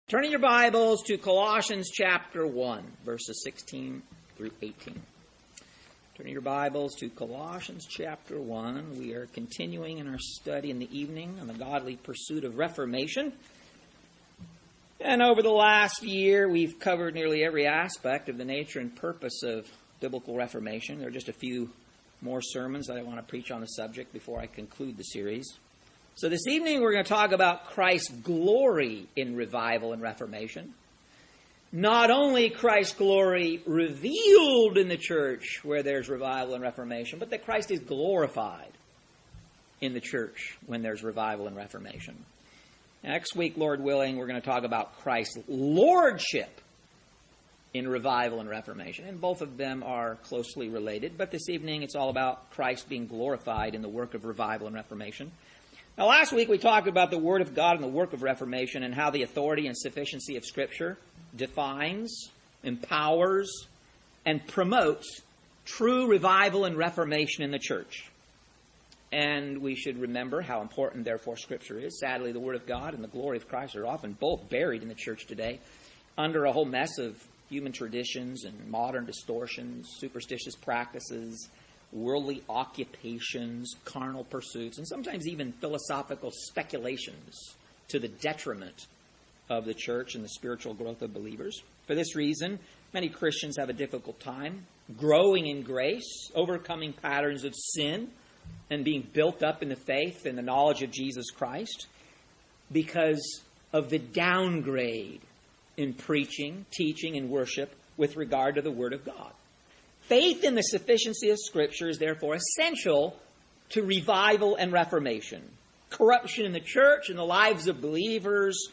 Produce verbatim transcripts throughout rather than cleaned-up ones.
Turning your Bibles to Colossians chapter one, verses sixteen through eighteen. Turning your Bibles to Colossians chapter one. We are continuing in our study in the evening on the godly pursuit of reformation. And over the last year, we've covered nearly every aspect of the nature and purpose of biblical reformation. There are just a few more sermons that I want to preach on the subject before I conclude the series. So this evening we're going to talk about Christ's glory in revival and reformation. Not only Christ's glory revealed in the church where there's revival and reformation, but that Christ is glorified in the church when there's revival and reformation. Next week, Lord willing, we're going to talk about Christ's lordship in revival and reformation. And both of them are closely related. But this evening it's all about Christ being glorified in the work of revival and reformation. Now, last week we talked about the Word of God and the work of reformation and how the authority and sufficiency of Scripture defines, empowers, and promotes true revival and reformation in the church. And we should remember how important, therefore, Scripture is. Sadly, the Word of God and the glory of Christ are often both buried in the church today under a whole mess of human traditions and modern distortions, superstitious practices, worldly occupations, carnal pursuits, and sometimes even philosophical speculations to the detriment of the church and the spiritual growth of believers. For this reason, many Christians have a difficult time growing in grace, overcoming patterns of sin, and being built up in the faith and the knowledge of Jesus Christ because of the downgrade in preaching, teaching, and worship with regard to the Word of God. Faith in the sufficiency of Scripture is therefore essential to revival and reformation. Corruption in the church and the lives of believers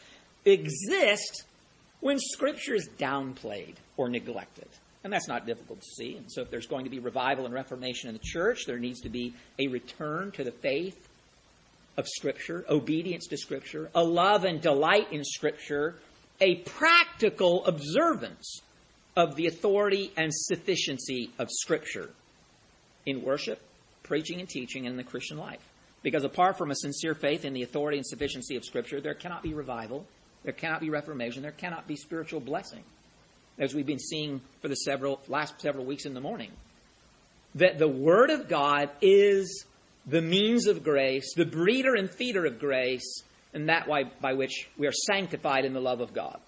exist when Scripture is downplayed or neglected. And that's not difficult to see. And so if there's going to be revival and reformation in the church, there needs to be a return to the faith of Scripture, obedience to Scripture, a love and delight in Scripture, a practical observance of the authority and sufficiency of Scripture in worship, preaching, and teaching, and in the Christian life. Because apart from a sincere faith in the authority and sufficiency of Scripture, there cannot be revival, there cannot be reformation, there cannot be spiritual blessing, as we've been seeing for the several last several weeks in the morning. That the Word of God is the means of grace, the breeder and feeder of grace, and that way by which we are sanctified in the love of God.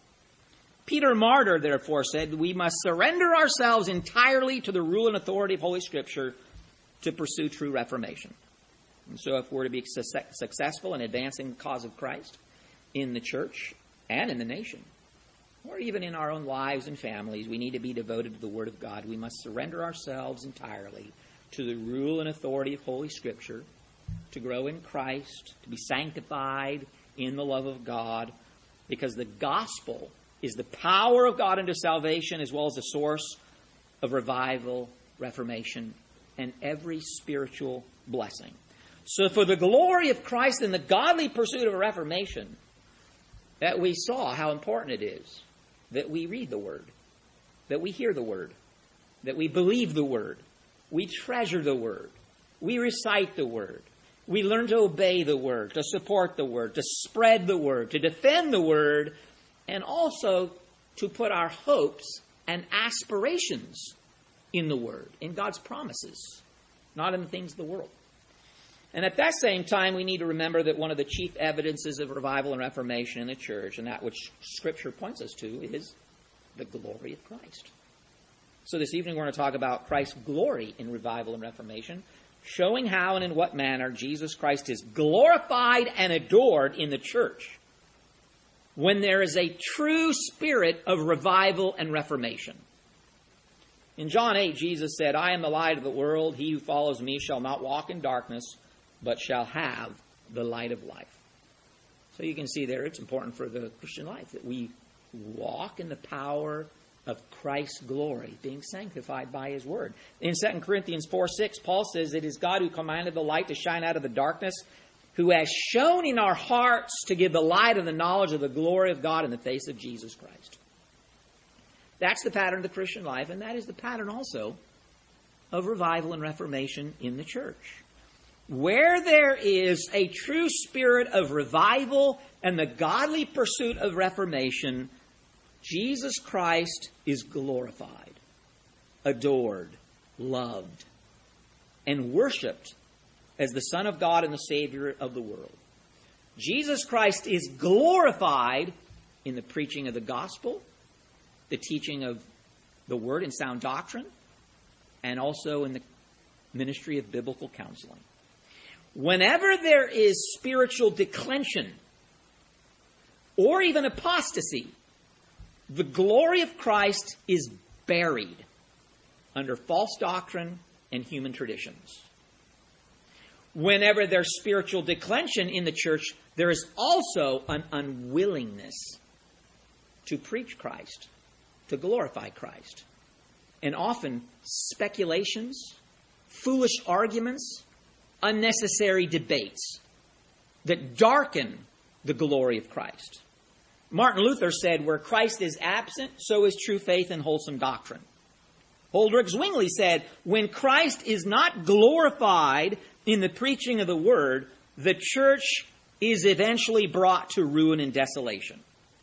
Peter Martyr, therefore, said, we must surrender ourselves entirely to the rule and authority of Holy Scripture to pursue true reformation. And so if we're to be su- successful in advancing the cause of Christ in the church and in the nation, or even in our own lives and families, we need to be devoted to the Word of God. We must surrender ourselves entirely to the rule and authority of Holy Scripture to grow in Christ, to be sanctified in the love of God, because the gospel is the power of God unto salvation as well as the source of revival, reformation, and every spiritual blessing. So for the glory of Christ and the godly pursuit of a reformation, that we saw how important it is that we read the Word, that we hear the Word, that we believe the Word, we treasure the Word, we recite the Word, we learn to obey the Word, to support the Word, to spread the Word, to defend the Word, and also to put our hopes and aspirations in the Word, in God's promises, not in the things of the world. And at that same time, we need to remember that one of the chief evidences of revival and reformation in the church, and that which Scripture points us to, is the glory of Christ. So this evening we're going to talk about Christ's glory in revival and reformation, showing how and in what manner Jesus Christ is glorified and adored in the church when there is a true spirit of revival and reformation. In John eight, Jesus said, I am the light of the world. He who follows me shall not walk in darkness, but shall have the light of life. So you can see there it's important for the Christian life that we walk in the power of Christ's glory, being sanctified by His Word. In Second Corinthians four six, Paul says, it is God who commanded the light to shine out of the darkness, who has shown in our hearts to give the light of the knowledge of the glory of God in the face of Jesus Christ. That's the pattern of the Christian life, and that is the pattern also of revival and reformation in the church. where there is a true spirit of revival and the godly pursuit of reformation, Jesus Christ is glorified, adored, loved, and worshipped as the Son of God and the Savior of the world. Jesus Christ is glorified in the preaching of the gospel, the teaching of the word and sound doctrine, and also in the ministry of biblical counseling. Whenever there is spiritual declension or even apostasy, the glory of Christ is buried under false doctrine and human traditions. Whenever there's spiritual declension in the church, there is also an unwillingness to preach Christ, to glorify Christ. And often speculations, foolish arguments, unnecessary debates that darken the glory of Christ. Martin Luther said, where Christ is absent, so is true faith and wholesome doctrine. Holdrych Zwingli said, when Christ is not glorified in the preaching of the word, the church is eventually brought to ruin and desolation.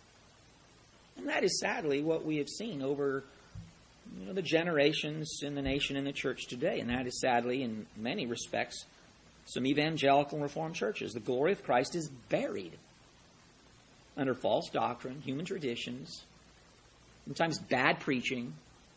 And that is sadly what we have seen over you know, the generations in the nation and the church today. And that is sadly, in many respects, some evangelical and Reformed churches. The glory of Christ is buried under false doctrine, human traditions, sometimes bad preaching,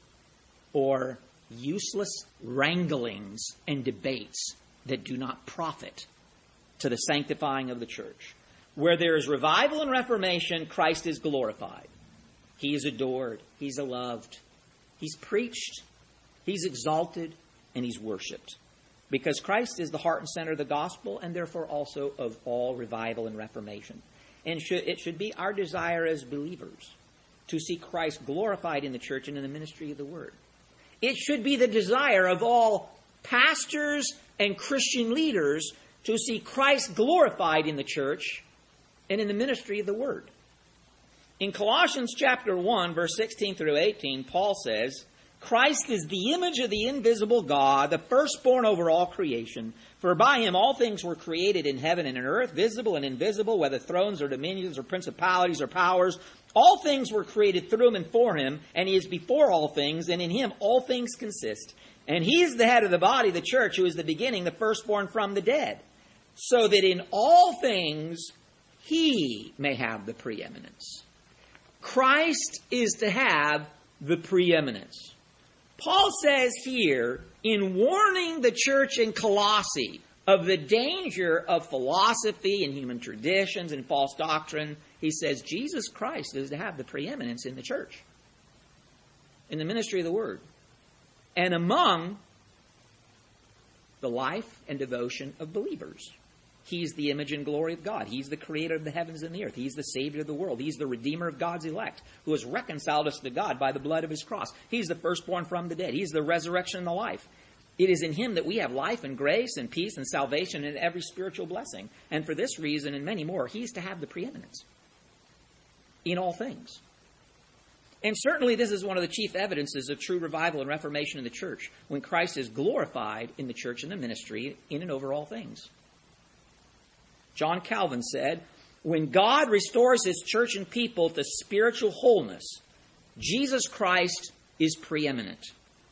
or useless wranglings and debates that do not profit to the sanctifying of the church. Where there is revival and reformation, Christ is glorified. He is adored. He's loved. He's preached. He's exalted. And He's worshipped. Because Christ is the heart and center of the gospel, and therefore also of all revival and reformation. And should, it should be our desire as believers to see Christ glorified in the church and in the ministry of the word. It should be the desire of all pastors and Christian leaders to see Christ glorified in the church and in the ministry of the word. In Colossians chapter one, verse sixteen through eighteen, Paul says, Christ is the image of the invisible God, the firstborn over all creation. For by Him all things were created in heaven and in earth, visible and invisible, whether thrones or dominions or principalities or powers. All things were created through Him and for Him, and He is before all things, and in Him all things consist. And He is the head of the body, the church, who is the beginning, the firstborn from the dead, so that in all things He may have the preeminence. Christ is to have the preeminence. Paul says here, in warning the church in Colossae of the danger of philosophy and human traditions and false doctrine, he says Jesus Christ is to have the preeminence in the church, in the ministry of the word, and among the life and devotion of believers. He's the image and glory of God. He's the creator of the heavens and the earth. He's the Savior of the world. He's the Redeemer of God's elect, who has reconciled us to God by the blood of His cross. He's the firstborn from the dead. He's the resurrection and the life. It is in Him that we have life and grace and peace and salvation and every spiritual blessing. And for this reason and many more, He's to have the preeminence in all things. And certainly this is one of the chief evidences of true revival and reformation in the church, when Christ is glorified in the church and the ministry in and over all things. John Calvin said, when God restores His church and people to spiritual wholeness, Jesus Christ is preeminent.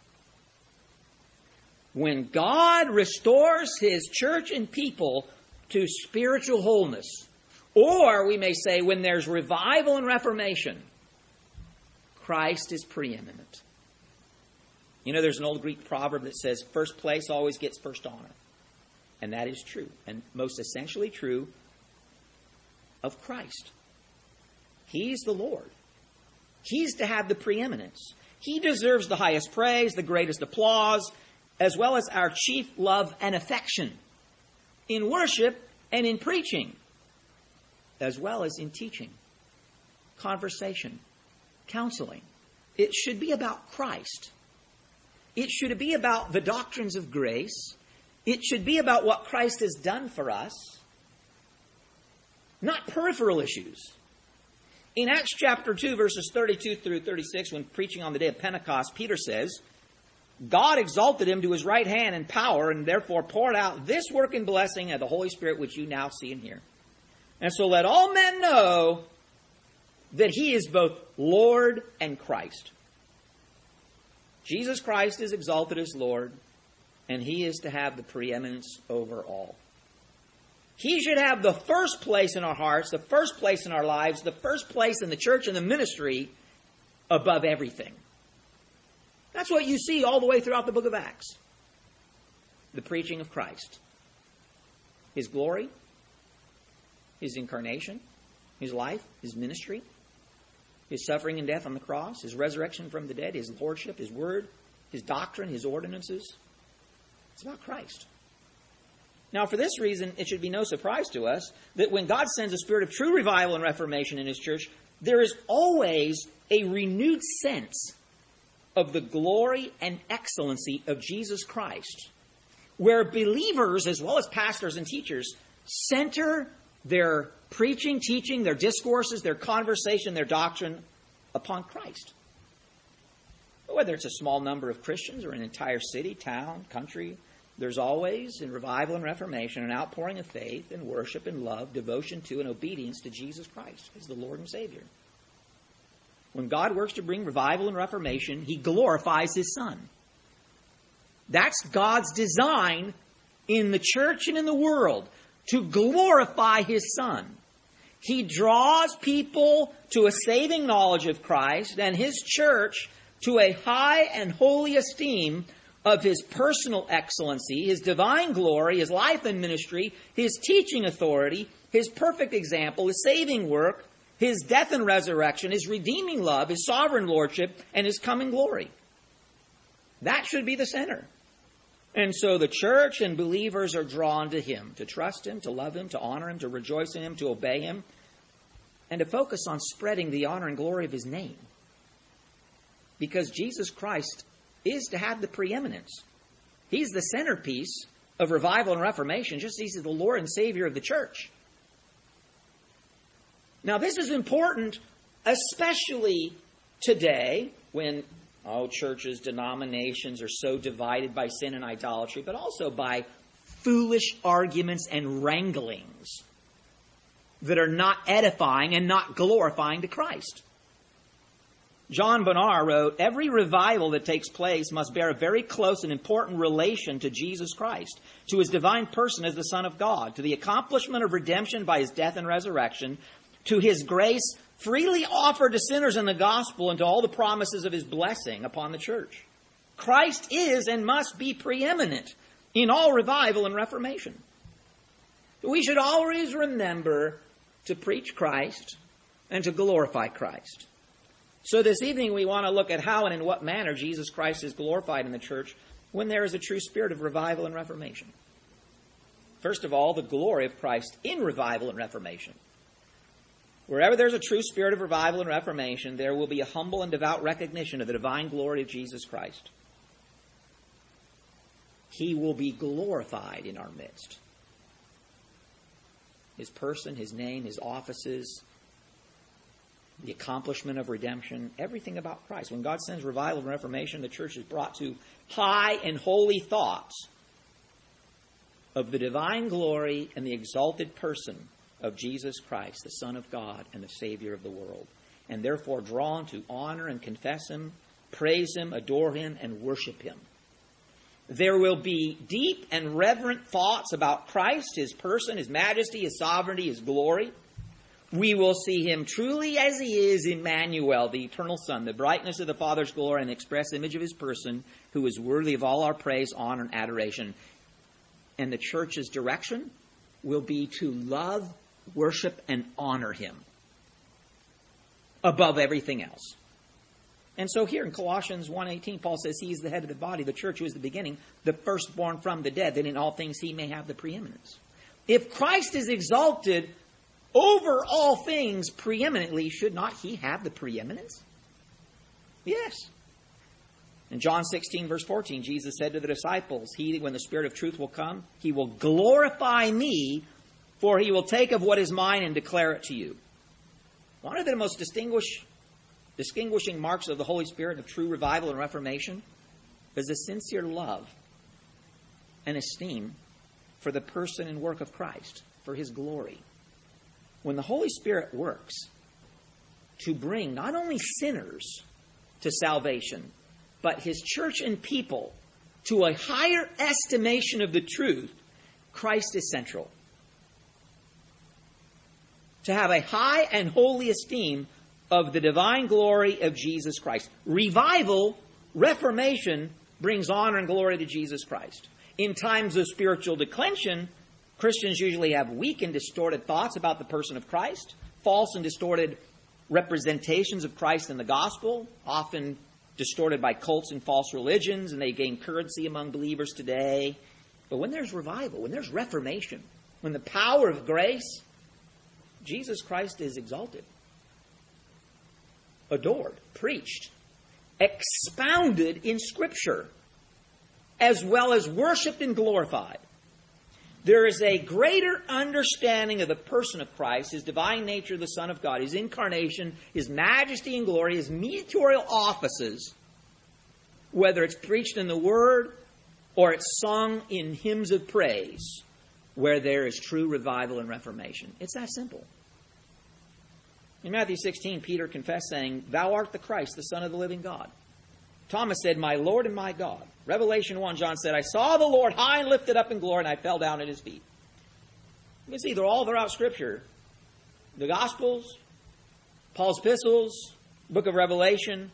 When God restores His church and people to spiritual wholeness, or we may say when there's revival and reformation, Christ is preeminent. You know, there's an old Greek proverb that says, first place always gets first honor. And that is true, and most essentially true of Christ. He's the Lord. He's to have the preeminence. He deserves the highest praise, the greatest applause, as well as our chief love and affection in worship and in preaching, as well as in teaching, conversation, counseling. It should be about Christ. It should be about the doctrines of grace. It should be about what Christ has done for us, not peripheral issues. In Acts chapter two, verses thirty-two through thirty-six, when preaching on the day of Pentecost, Peter says, God exalted him to his right hand in power and therefore poured out this work and blessing of the Holy Spirit which you now see and hear. And so let all men know that he is both Lord and Christ. Jesus Christ is exalted as Lord, and he is to have the preeminence over all. He should have the first place in our hearts, the first place in our lives, the first place in the church and the ministry above everything. That's what you see all the way throughout the book of Acts. The preaching of Christ. His glory, his incarnation, his life, his ministry, his suffering and death on the cross, his resurrection from the dead, his lordship, his word, his doctrine, his ordinances. It's about Christ. Now, for this reason, it should be no surprise to us that when God sends a spirit of true revival and reformation in his church, there is always a renewed sense of the glory and excellency of Jesus Christ, where believers, as well as pastors and teachers, center their preaching, teaching, their discourses, their conversation, their doctrine upon Christ. Whether it's a small number of Christians or an entire city, town, country, there's always, in revival and reformation, an outpouring of faith and worship and love, devotion to and obedience to Jesus Christ as the Lord and Savior. When God works to bring revival and reformation, he glorifies his Son. That's God's design in the church and in the world, to glorify his Son. He draws people to a saving knowledge of Christ and his church to a high and holy esteem of his personal excellency, his divine glory, his life and ministry, his teaching authority, his perfect example, his saving work, his death and resurrection, his redeeming love, his sovereign lordship, and his coming glory. That should be the center. And so the church and believers are drawn to him, to trust him, to love him, to honor him, to rejoice in him, to obey him, and to focus on spreading the honor and glory of his name. Because Jesus Christ is to have the preeminence. He's the centerpiece of revival and reformation, just as he's the Lord and Savior of the church. Now, this is important, especially today, when oh, churches, denominations are so divided by sin and idolatry, but also by foolish arguments and wranglings that are not edifying and not glorifying to Christ. John Bonar wrote, "Every revival that takes place must bear a very close and important relation to Jesus Christ, to his divine person as the Son of God, to the accomplishment of redemption by his death and resurrection, to his grace freely offered to sinners in the gospel, and to all the promises of his blessing upon the church. Christ is and must be preeminent in all revival and reformation." We should always remember to preach Christ and to glorify Christ. So this evening we want to look at how and in what manner Jesus Christ is glorified in the church when there is a true spirit of revival and reformation. First of all, the glory of Christ in revival and reformation. Wherever there's a true spirit of revival and reformation, there will be a humble and devout recognition of the divine glory of Jesus Christ. He will be glorified in our midst. His person, his name, his offices, the accomplishment of redemption, everything about Christ. When God sends revival and reformation, the church is brought to high and holy thoughts of the divine glory and the exalted person of Jesus Christ, the Son of God and the Savior of the world, and therefore drawn to honor and confess him, praise him, adore him, and worship him. There will be deep and reverent thoughts about Christ, his person, his majesty, his sovereignty, his glory. We will see him truly as he is, Emmanuel, the eternal Son, the brightness of the Father's glory and the express image of his person, who is worthy of all our praise, honor, and adoration. And the church's direction will be to love, worship, and honor him above everything else. And so here in Colossians one eighteen, Paul says he is the head of the body, the church, who is the beginning, the firstborn from the dead, that in all things he may have the preeminence. If Christ is exalted over all things preeminently, should not he have the preeminence? Yes. In John sixteen, verse fourteen, Jesus said to the disciples, "He, when the Spirit of truth will come, he will glorify me, for he will take of what is mine and declare it to you." One of the most distinguished, distinguishing marks of the Holy Spirit of true revival and reformation is a sincere love and esteem for the person and work of Christ, for His glory. When the Holy Spirit works to bring not only sinners to salvation, but His church and people to a higher estimation of the truth, Christ is central. To have a high and holy esteem of the divine glory of Jesus Christ. Revival, reformation, brings honor and glory to Jesus Christ. In times of spiritual declension, Christians usually have weak and distorted thoughts about the person of Christ, false and distorted representations of Christ in the gospel, often distorted by cults and false religions, and they gain currency among believers today. But when there's revival, when there's reformation, when the power of grace, Jesus Christ is exalted, adored, preached, expounded in Scripture, as well as worshipped and glorified. There is a greater understanding of the person of Christ, His divine nature, the Son of God, His incarnation, His majesty and glory, His mediatorial offices, whether it's preached in the Word or it's sung in hymns of praise, where there is true revival and reformation. It's that simple. In Matthew sixteen, Peter confessed, saying, "Thou art the Christ, the Son of the living God." Thomas said, "My Lord and my God." Revelation one, John said, "I saw the Lord high and lifted up in glory, and I fell down at His feet." You can see they're all throughout Scripture. The Gospels, Paul's epistles, book of Revelation,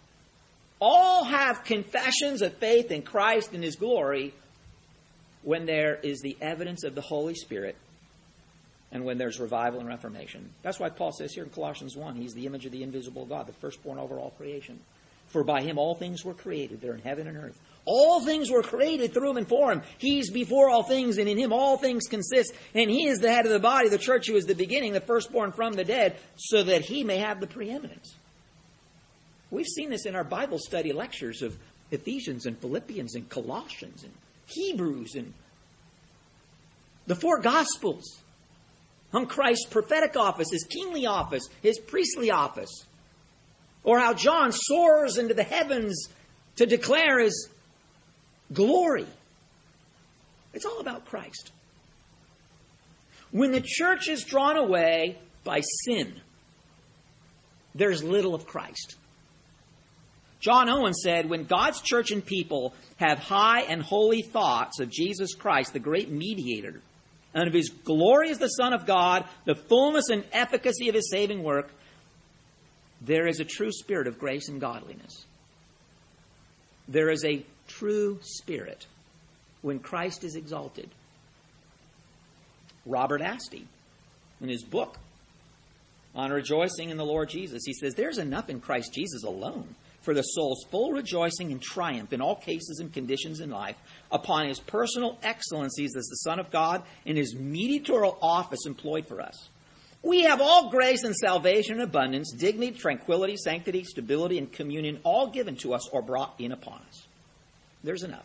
all have confessions of faith in Christ and His glory when there is the evidence of the Holy Spirit and when there's revival and reformation. That's why Paul says here in Colossians one, He's the image of the invisible God, the firstborn over all creation. For by Him all things were created, that are in heaven and earth. All things were created through Him and for Him. He's before all things, and in Him all things consist. And He is the head of the body, the church, who is the beginning, the firstborn from the dead, so that He may have the preeminence. We've seen this in our Bible study lectures of Ephesians and Philippians and Colossians and Hebrews and the four Gospels on Christ's prophetic office, His kingly office, His priestly office. Or how John soars into the heavens to declare His glory. It's all about Christ. When the church is drawn away by sin, there's little of Christ. John Owen said, when God's church and people have high and holy thoughts of Jesus Christ, the great mediator, and of His glory as the Son of God, the fullness and efficacy of His saving work, there is a true spirit of grace and godliness. There is a true spirit when Christ is exalted. Robert Asty, in his book on rejoicing in the Lord Jesus, he says, "There's enough in Christ Jesus alone for the soul's full rejoicing and triumph in all cases and conditions in life upon His personal excellencies as the Son of God and His mediatorial office employed for us. We have all grace and salvation and abundance, dignity, tranquility, sanctity, stability, and communion, all given to us or brought in upon us." There's enough.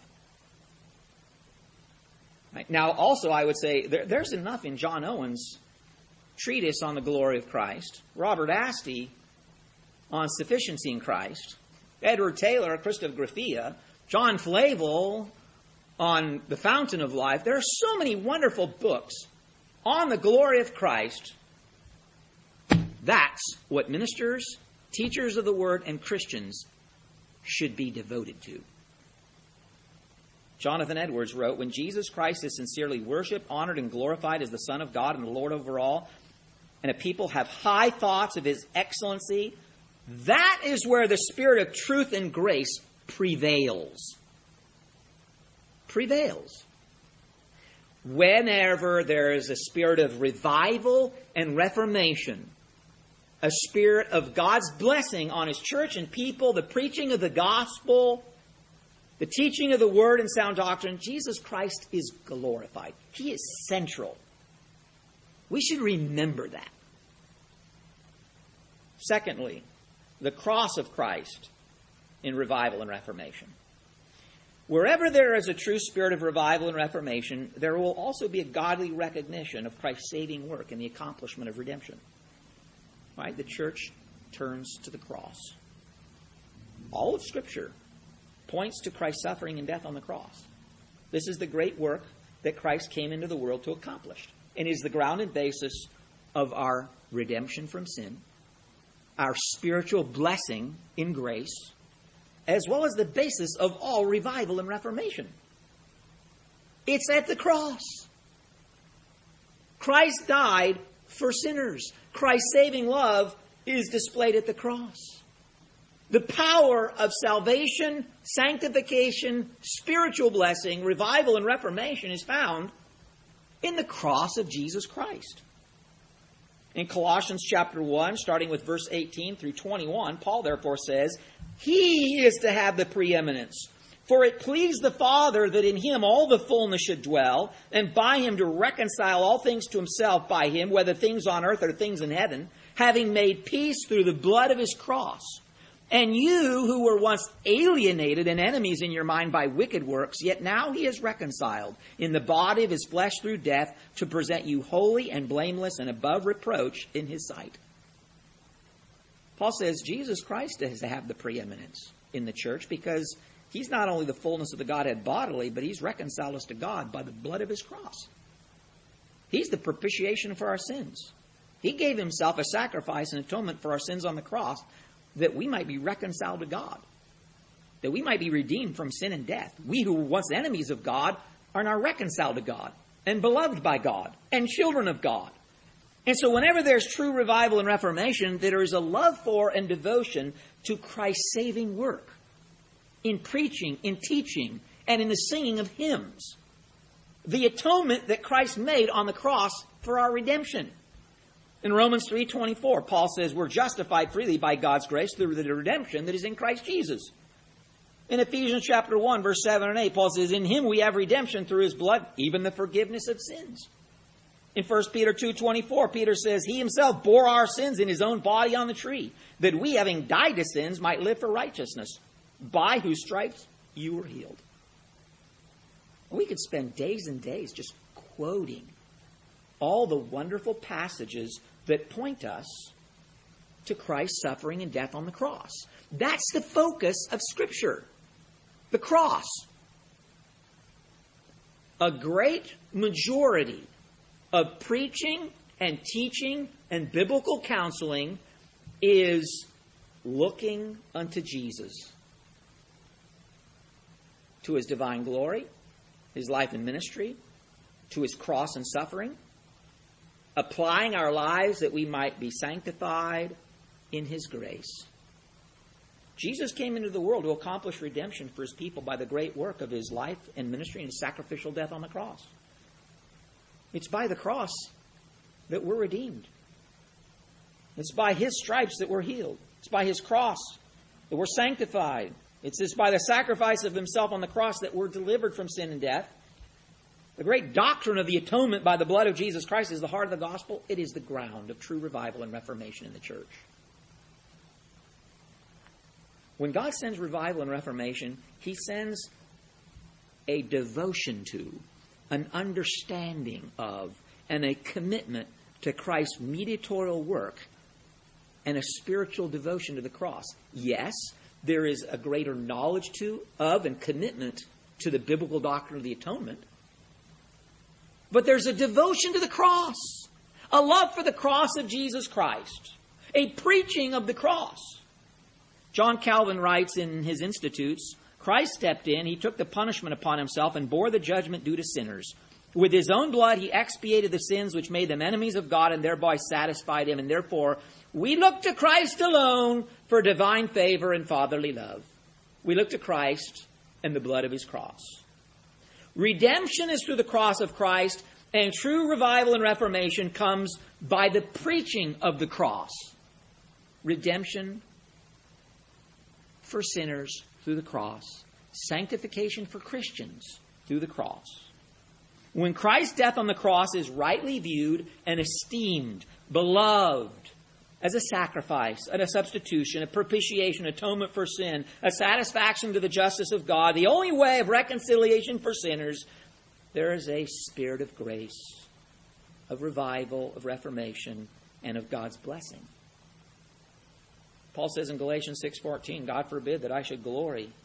Right? Now, also, I would say there, there's enough in John Owen's treatise on the glory of Christ, Robert Asty on sufficiency in Christ, Edward Taylor, Christographia, John Flavel on the Fountain of Life. There are so many wonderful books on the glory of Christ. That's what ministers, teachers of the Word, and Christians should be devoted to. Jonathan Edwards wrote, "When Jesus Christ is sincerely worshipped, honored, and glorified as the Son of God and the Lord over all, and a people have high thoughts of His excellency, that is where the spirit of truth and grace prevails." Prevails. Whenever there is a spirit of revival and reformation, a spirit of God's blessing on His church and people, the preaching of the gospel, the teaching of the Word and sound doctrine, Jesus Christ is glorified. He is central. We should remember that. Secondly, the cross of Christ in revival and reformation. Wherever there is a true spirit of revival and reformation, there will also be a godly recognition of Christ's saving work and the accomplishment of redemption. Right? The church turns to the cross. All of Scripture points to Christ's suffering and death on the cross. This is the great work that Christ came into the world to accomplish, and is the ground and basis of our redemption from sin, our spiritual blessing in grace, as well as the basis of all revival and reformation. It's at the cross. Christ died for sinners. Christ's saving love is displayed at the cross. The power of salvation, sanctification, spiritual blessing, revival, and reformation is found in the cross of Jesus Christ. In Colossians chapter one, starting with verse eighteen through twenty-one, Paul therefore says, He is to have the preeminence. For it pleased the Father that in Him all the fullness should dwell, and by Him to reconcile all things to Himself by Him, whether things on earth or things in heaven, having made peace through the blood of His cross. And you who were once alienated and enemies in your mind by wicked works, yet now He is reconciled in the body of His flesh through death to present you holy and blameless and above reproach in His sight. Paul says Jesus Christ is to have the preeminence in the church because He's not only the fullness of the Godhead bodily, but He's reconciled us to God by the blood of His cross. He's the propitiation for our sins. He gave Himself a sacrifice and atonement for our sins on the cross, that we might be reconciled to God, that we might be redeemed from sin and death. We who were once enemies of God are now reconciled to God and beloved by God and children of God. And so whenever there's true revival and reformation, there is a love for and devotion to Christ's saving work in preaching, in teaching, and in the singing of hymns. The atonement that Christ made on the cross for our redemption. In Romans three twenty-four, Paul says we're justified freely by God's grace through the redemption that is in Christ Jesus. In Ephesians chapter one, verse seven and eight, Paul says, In Him we have redemption through His blood, even the forgiveness of sins. In First Peter two twenty-four, Peter says, He Himself bore our sins in His own body on the tree, that we, having died to sins, might live for righteousness, by whose stripes you were healed. We could spend days and days just quoting all the wonderful passages that point us to Christ's suffering and death on the cross. That's the focus of Scripture. The cross. A great majority of preaching and teaching and biblical counseling is looking unto Jesus. To His divine glory, His life and ministry, to His cross and suffering, applying our lives that we might be sanctified in His grace. Jesus came into the world to accomplish redemption for His people by the great work of His life and ministry and His sacrificial death on the cross. It's by the cross that we're redeemed. It's by His stripes that we're healed. It's by His cross that we're sanctified. It's just by the sacrifice of Himself on the cross that we're delivered from sin and death. The great doctrine of the atonement by the blood of Jesus Christ is the heart of the gospel. It is the ground of true revival and reformation in the church. When God sends revival and reformation, He sends a devotion to, an understanding of, and a commitment to Christ's mediatorial work and a spiritual devotion to the cross. Yes, there is a greater knowledge to, of, and commitment to the biblical doctrine of the atonement. But there's a devotion to the cross, a love for the cross of Jesus Christ, a preaching of the cross. John Calvin writes in his Institutes, Christ stepped in, He took the punishment upon Himself and bore the judgment due to sinners. With His own blood, He expiated the sins which made them enemies of God and thereby satisfied Him. And therefore, we look to Christ alone for divine favor and fatherly love. We look to Christ and the blood of His cross. Redemption is through the cross of Christ, and true revival and reformation comes by the preaching of the cross. Redemption for sinners through the cross. Sanctification for Christians through the cross. When Christ's death on the cross is rightly viewed and esteemed, beloved, as a sacrifice, and a substitution, a propitiation, atonement for sin, a satisfaction to the justice of God, the only way of reconciliation for sinners, there is a spirit of grace, of revival, of reformation, and of God's blessing. Paul says in Galatians six fourteen, God forbid that I should glory,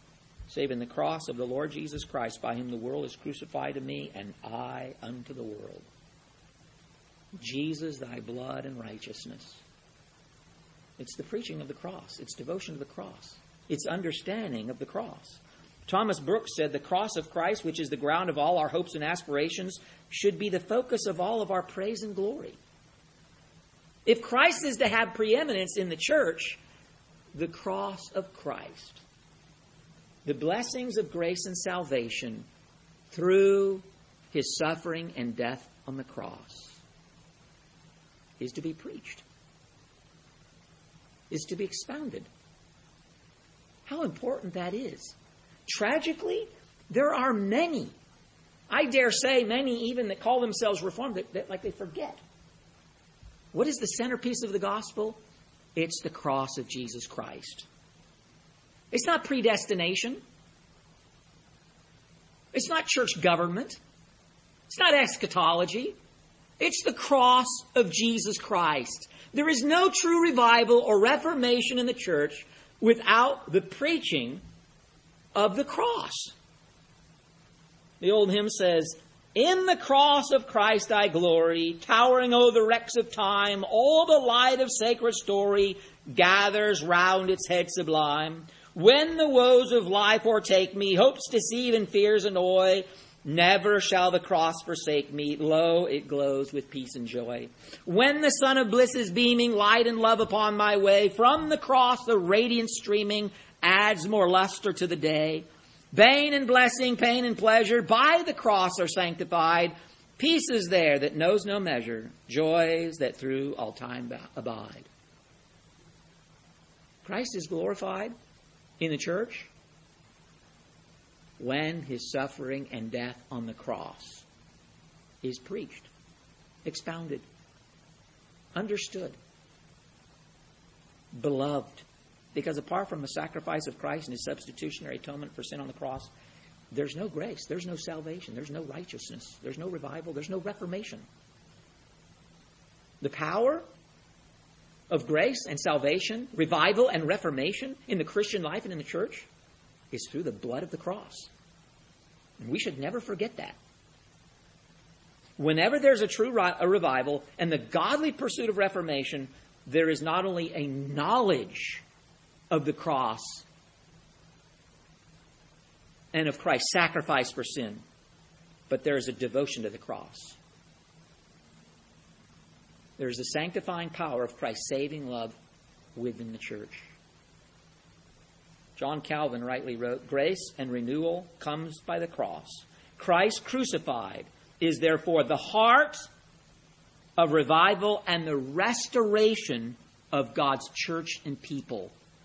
save in the cross of the Lord Jesus Christ, by whom the world is crucified to me, and I unto the world. Jesus, thy blood and righteousness. It's the preaching of the cross. It's devotion to the cross. It's understanding of the cross. Thomas Brooks said, the cross of Christ, which is the ground of all our hopes and aspirations, should be the focus of all of our praise and glory. If Christ is to have preeminence in the church, the cross of Christ, the blessings of grace and salvation through his suffering and death on the cross, is to be preached, is to be expounded. How important that is. Tragically, there are many, I dare say many even that call themselves Reformed, that, that like they forget. What is the centerpiece of the gospel? It's the cross of Jesus Christ. It's not predestination. It's not church government. It's not eschatology. It's the cross of Jesus Christ. There is no true revival or reformation in the church without the preaching of the cross. The old hymn says, in the cross of Christ I glory, towering o'er the wrecks of time, all the light of sacred story gathers round its head sublime. When the woes of life o'ertake me, hopes deceive and fears annoy, never shall the cross forsake me. Lo, it glows with peace and joy. When the sun of bliss is beaming, light and love upon my way, from the cross the radiance streaming adds more luster to the day. Bane and blessing, pain and pleasure, by the cross are sanctified. Peace is there that knows no measure, joys that through all time abide. Christ is glorified in the church when his suffering and death on the cross is preached, expounded, understood, beloved. Because apart from the sacrifice of Christ and his substitutionary atonement for sin on the cross, there's no grace, there's no salvation, there's no righteousness, there's no revival, there's no reformation. The power of grace and salvation, revival and reformation in the Christian life and in the church is through the blood of the cross. And we should never forget that. Whenever there's a true a revival and the godly pursuit of reformation, there is not only a knowledge of the cross and of Christ's sacrifice for sin, but there is a devotion to the cross. There is the sanctifying power of Christ's saving love within the church. John Calvin rightly wrote, grace and renewal comes by the cross. Christ crucified is therefore the heart of revival and the restoration of God's church and people.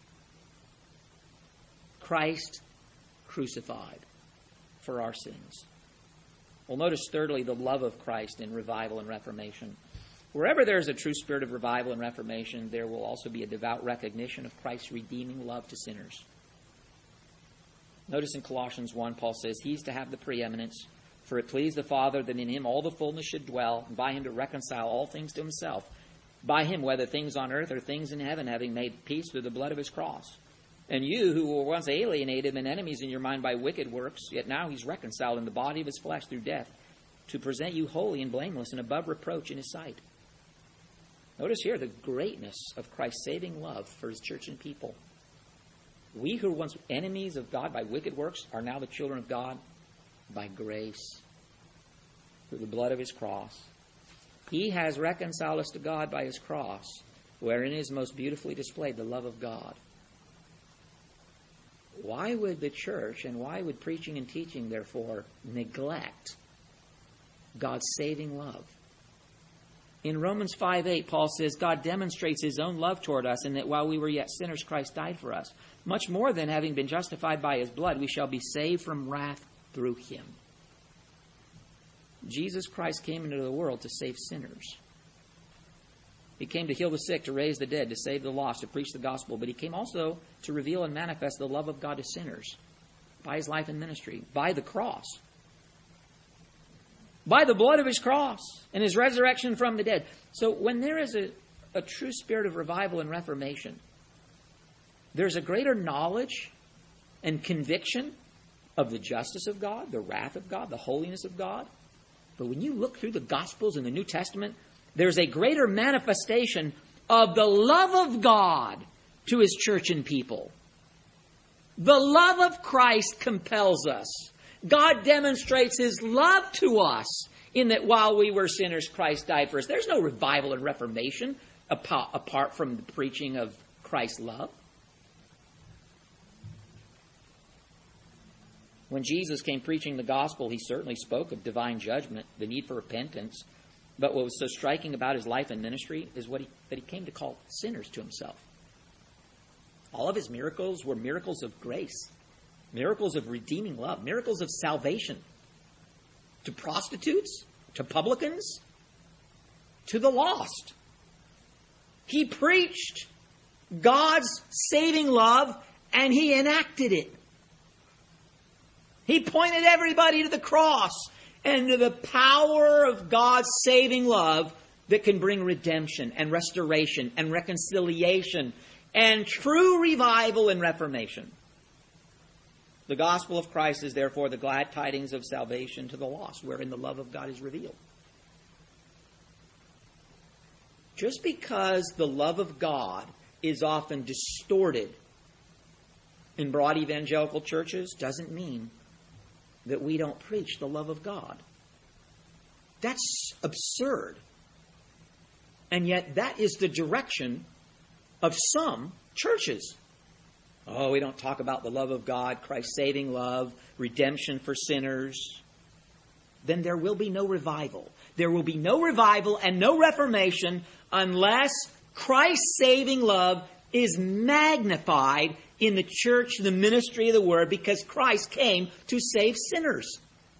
Christ crucified for our sins. Well, notice thirdly, the love of Christ in revival and reformation. Wherever there is a true spirit of revival and reformation, there will also be a devout recognition of Christ's redeeming love to sinners. Notice in Colossians one, Paul says, he's to have the preeminence, for it pleased the Father that in him all the fullness should dwell, and by him to reconcile all things to himself. By him, whether things on earth or things in heaven, having made peace through the blood of his cross. And you, who were once alienated and enemies in your mind by wicked works, yet now he's reconciled in the body of his flesh through death, to present you holy and blameless and above reproach in his sight. Notice here the greatness of Christ's saving love for his church and people. We who were once enemies of God by wicked works are now the children of God by grace, through the blood of his cross. He has reconciled us to God by his cross, wherein is most beautifully displayed the love of God. Why would the church and why would preaching and teaching, therefore, neglect God's saving love? In Romans five eight, Paul says, God demonstrates his own love toward us in that while we were yet sinners, Christ died for us. Much more than having been justified by his blood, we shall be saved from wrath through him. Jesus Christ came into the world to save sinners. He came to heal the sick, to raise the dead, to save the lost, to preach the gospel. But he came also to reveal and manifest the love of God to sinners by his life and ministry, by the cross, by the blood of his cross and his resurrection from the dead. So when there is a, a true spirit of revival and reformation, there's a greater knowledge and conviction of the justice of God, the wrath of God, the holiness of God. But when you look through the Gospels and the New Testament, there's a greater manifestation of the love of God to His church and people. The love of Christ compels us. God demonstrates His love to us in that while we were sinners, Christ died for us. There's no revival and reformation apart from the preaching of Christ's love. When Jesus came preaching the gospel, He certainly spoke of divine judgment, the need for repentance. But what was so striking about His life and ministry is what he, that He came to call sinners to Himself. All of His miracles were miracles of grace, miracles of redeeming love, miracles of salvation to prostitutes, to publicans, to the lost. He preached God's saving love and He enacted it. He pointed everybody to the cross and to the power of God's saving love that can bring redemption and restoration and reconciliation and true revival and reformation. The gospel of Christ is therefore the glad tidings of salvation to the lost, wherein the love of God is revealed. Just because the love of God is often distorted in broad evangelical churches doesn't mean that we don't preach the love of God. That's absurd. And yet that is the direction of some churches. Oh, we don't talk about the love of God, Christ's saving love, redemption for sinners. Then there will be no revival. There will be no revival and no reformation unless Christ's saving love is magnified in the church, the ministry of the Word, because Christ came to save sinners.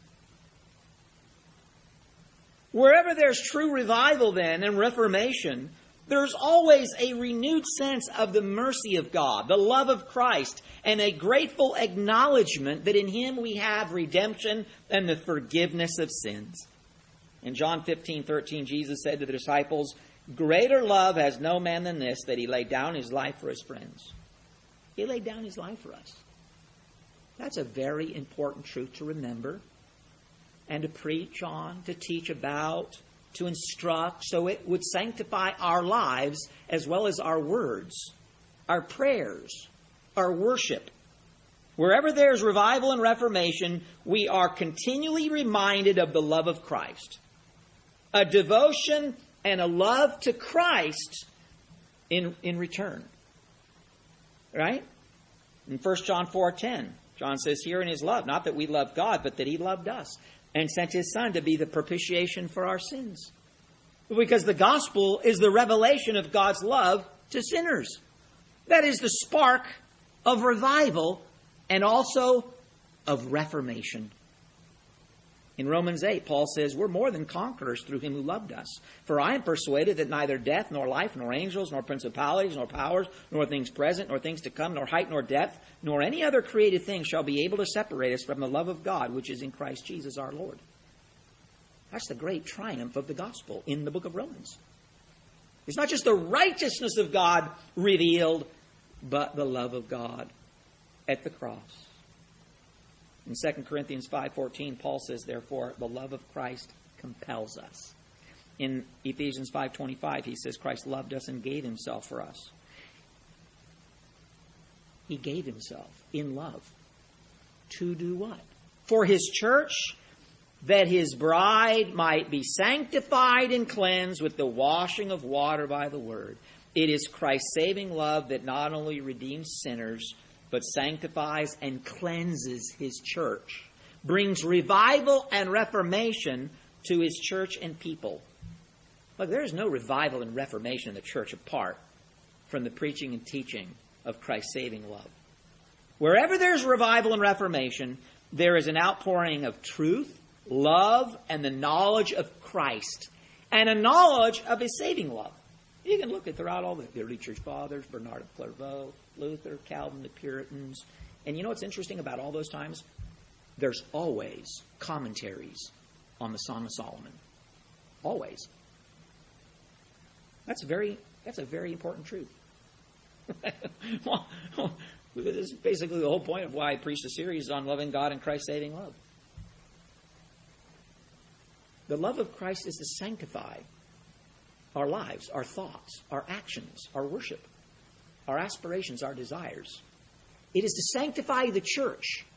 Wherever there's true revival then and reformation, there's always a renewed sense of the mercy of God, the love of Christ, and a grateful acknowledgement that in Him we have redemption and the forgiveness of sins. In John fifteen thirteen, Jesus said to the disciples, "Greater love has no man than this, that He laid down His life for His friends." He laid down His life for us. That's a very important truth to remember and to preach on, to teach about, to instruct, so it would sanctify our lives as well as our words, our prayers, our worship. Wherever there's revival and reformation, we are continually reminded of the love of Christ. A devotion and a love to Christ in, in return. Right? In First John four ten, John says, "Here in His love, not that we love God, but that He loved us and sent His Son to be the propitiation for our sins." Because the gospel is the revelation of God's love to sinners. That is the spark of revival and also of reformation. In Romans eight, Paul says, "We're more than conquerors through Him who loved us. For I am persuaded that neither death, nor life, nor angels, nor principalities, nor powers, nor things present, nor things to come, nor height, nor depth, nor any other created thing shall be able to separate us from the love of God, which is in Christ Jesus our Lord." That's the great triumph of the gospel in the book of Romans. It's not just the righteousness of God revealed, but the love of God at the cross. In Second Corinthians five fourteen, Paul says, "Therefore, the love of Christ compels us." In Ephesians five twenty-five, he says, "Christ loved us and gave Himself for us." He gave Himself in love. To do what? For His church, that His bride might be sanctified and cleansed with the washing of water by the Word. It is Christ's saving love that not only redeems sinners, but sanctifies and cleanses His church, brings revival and reformation to His church and people. Look, there is no revival and reformation in the church apart from the preaching and teaching of Christ's saving love. Wherever there's revival and reformation, there is an outpouring of truth, love, and the knowledge of Christ, and a knowledge of His saving love. You can look at throughout all the early church fathers, Bernard of Clairvaux, Luther, Calvin, the Puritans. And you know what's interesting about all those times? There's always commentaries on the Song of Solomon. Always. That's very, that's a very important truth. This is basically the whole point of why I preached a series on loving God and Christ's saving love. The love of Christ is to sanctify our lives, our thoughts, our actions, our worship, our aspirations, our desires. It is to sanctify the church.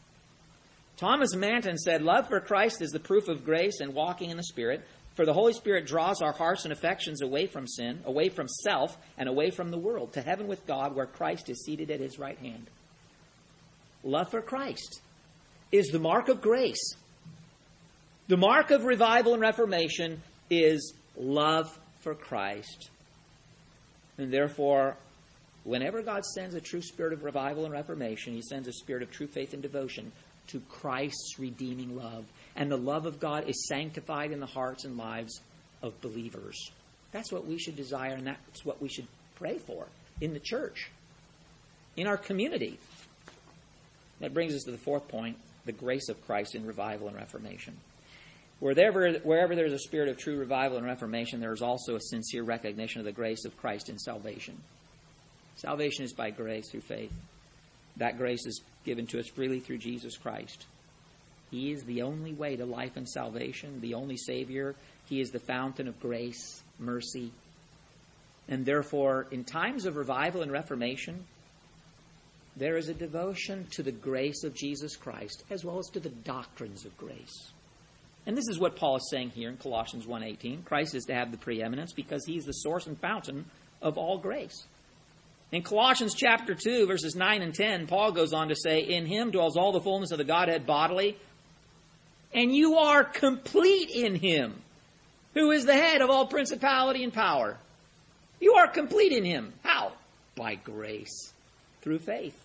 Thomas Manton said, love for Christ is the proof of grace and walking in the Spirit, for the Holy Spirit draws our hearts and affections away from sin, away from self, and away from the world, to heaven with God, where Christ is seated at his right hand. Love for Christ is the mark of grace. The mark of revival and reformation is love for Christ. And therefore, whenever God sends a true spirit of revival and reformation, he sends a spirit of true faith and devotion to Christ's redeeming love. And the love of God is sanctified in the hearts and lives of believers. That's what we should desire, and that's what we should pray for in the church, in our community. That brings us to the fourth point, the grace of Christ in revival and reformation. Wherever, wherever there's a spirit of true revival and reformation, there is also a sincere recognition of the grace of Christ in salvation. Salvation is by grace through faith. That grace is given to us freely through Jesus Christ. He is the only way to life and salvation, the only Savior. He is the fountain of grace, mercy. And therefore, in times of revival and reformation, there is a devotion to the grace of Jesus Christ as well as to the doctrines of grace. And this is what Paul is saying here in Colossians one eighteen. Christ is to have the preeminence because he is the source and fountain of all grace. In Colossians chapter two, verses nine and ten, Paul goes on to say, in him dwells all the fullness of the Godhead bodily, and you are complete in him, who is the head of all principality and power. You are complete in him. How? By grace, through faith.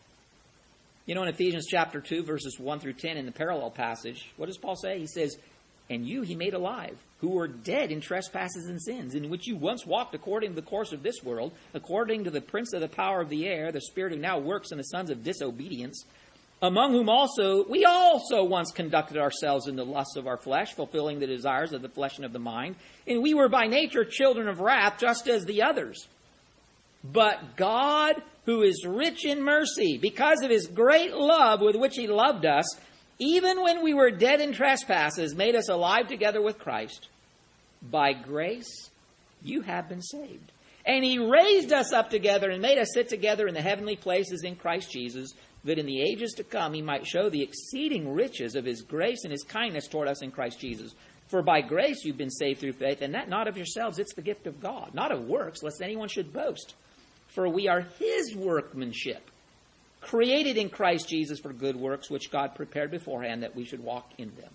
You know, in Ephesians chapter two, verses one through ten, in the parallel passage, what does Paul say? He says, and you he made alive, who were dead in trespasses and sins, in which you once walked according to the course of this world, according to the prince of the power of the air, the spirit who now works in the sons of disobedience, among whom also we also once conducted ourselves in the lusts of our flesh, fulfilling the desires of the flesh and of the mind. And we were by nature children of wrath, just as the others. But God, who is rich in mercy, because of his great love with which he loved us, even when we were dead in trespasses, made us alive together with Christ. By grace, you have been saved. And he raised us up together and made us sit together in the heavenly places in Christ Jesus, that in the ages to come he might show the exceeding riches of his grace and his kindness toward us in Christ Jesus. For by grace you've been saved through faith, and that not of yourselves, it's the gift of God, not of works, lest anyone should boast. For we are his workmanship, created in Christ Jesus for good works, which God prepared beforehand that we should walk in them.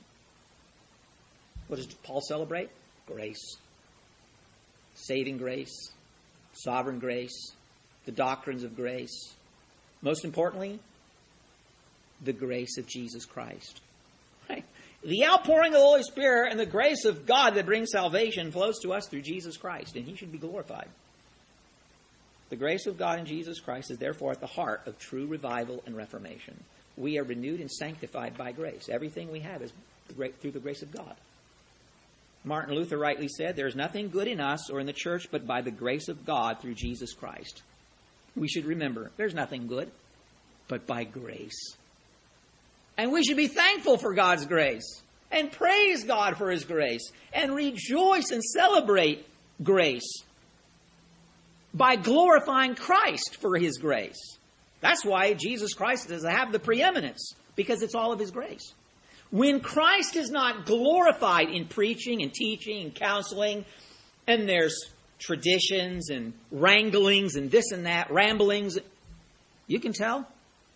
What does Paul celebrate? Grace. Saving grace. Sovereign grace. The doctrines of grace. Most importantly, the grace of Jesus Christ. Right? The outpouring of the Holy Spirit and the grace of God that brings salvation flows to us through Jesus Christ, and he should be glorified. The grace of God in Jesus Christ is therefore at the heart of true revival and reformation. We are renewed and sanctified by grace. Everything we have is through the grace of God. Martin Luther rightly said, there is nothing good in us or in the church but by the grace of God through Jesus Christ. We should remember, there's nothing good but by grace. And we should be thankful for God's grace and praise God for his grace and rejoice and celebrate grace by glorifying Christ for his grace. That's why Jesus Christ does have the preeminence, because it's all of his grace. When Christ is not glorified in preaching and teaching and counseling, and there's traditions and wranglings and this and that, ramblings, you can tell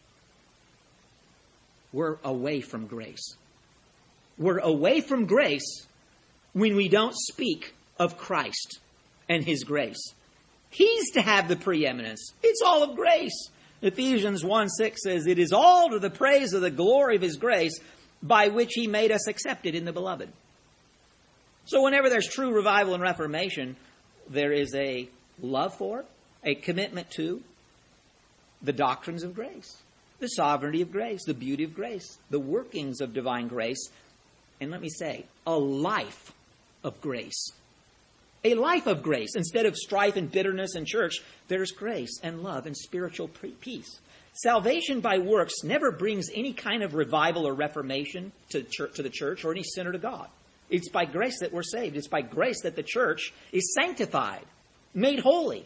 we're away from grace. We're away from grace when we don't speak of Christ and his grace. He's to have the preeminence. It's all of grace. Ephesians one six says, it is all to the praise of the glory of his grace by which he made us accepted in the beloved. So whenever there's true revival and reformation, there is a love for, a commitment to the doctrines of grace, the sovereignty of grace, the beauty of grace, the workings of divine grace, and let me say, a life of grace. A life of grace. Instead of strife and bitterness in church, there's grace and love and spiritual peace. Salvation by works never brings any kind of revival or reformation to, church, to the church or any sinner to God. It's by grace that we're saved. It's by grace that the church is sanctified, made holy.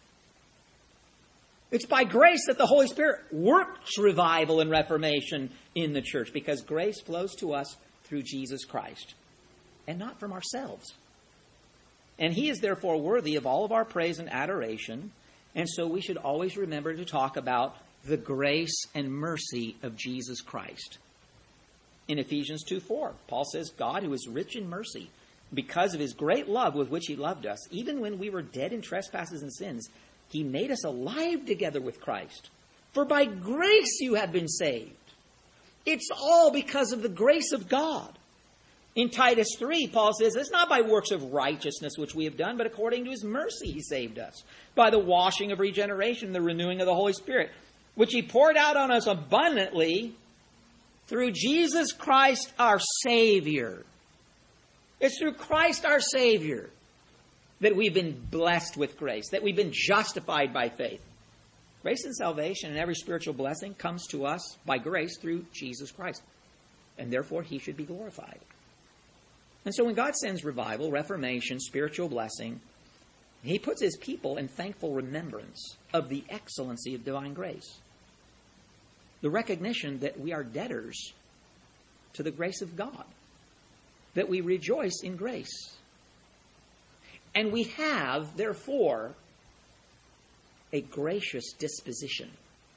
It's by grace that the Holy Spirit works revival and reformation in the church, because grace flows to us through Jesus Christ and not from ourselves. And he is therefore worthy of all of our praise and adoration. And so we should always remember to talk about the grace and mercy of Jesus Christ. In Ephesians two four, Paul says, God, who is rich in mercy, because of his great love with which he loved us, even when we were dead in trespasses and sins, he made us alive together with Christ. For by grace you have been saved. It's all because of the grace of God. In Titus three, Paul says, it's not by works of righteousness which we have done, but according to his mercy he saved us, by the washing of regeneration, the renewing of the Holy Spirit, which he poured out on us abundantly through Jesus Christ our Savior. It's through Christ our Savior that we've been blessed with grace, that we've been justified by faith. Grace and salvation and every spiritual blessing comes to us by grace through Jesus Christ. And therefore he should be glorified. And so when God sends revival, reformation, spiritual blessing, he puts his people in thankful remembrance of the excellency of divine grace. The recognition that we are debtors to the grace of God. That we rejoice in grace. And we have, therefore, a gracious disposition.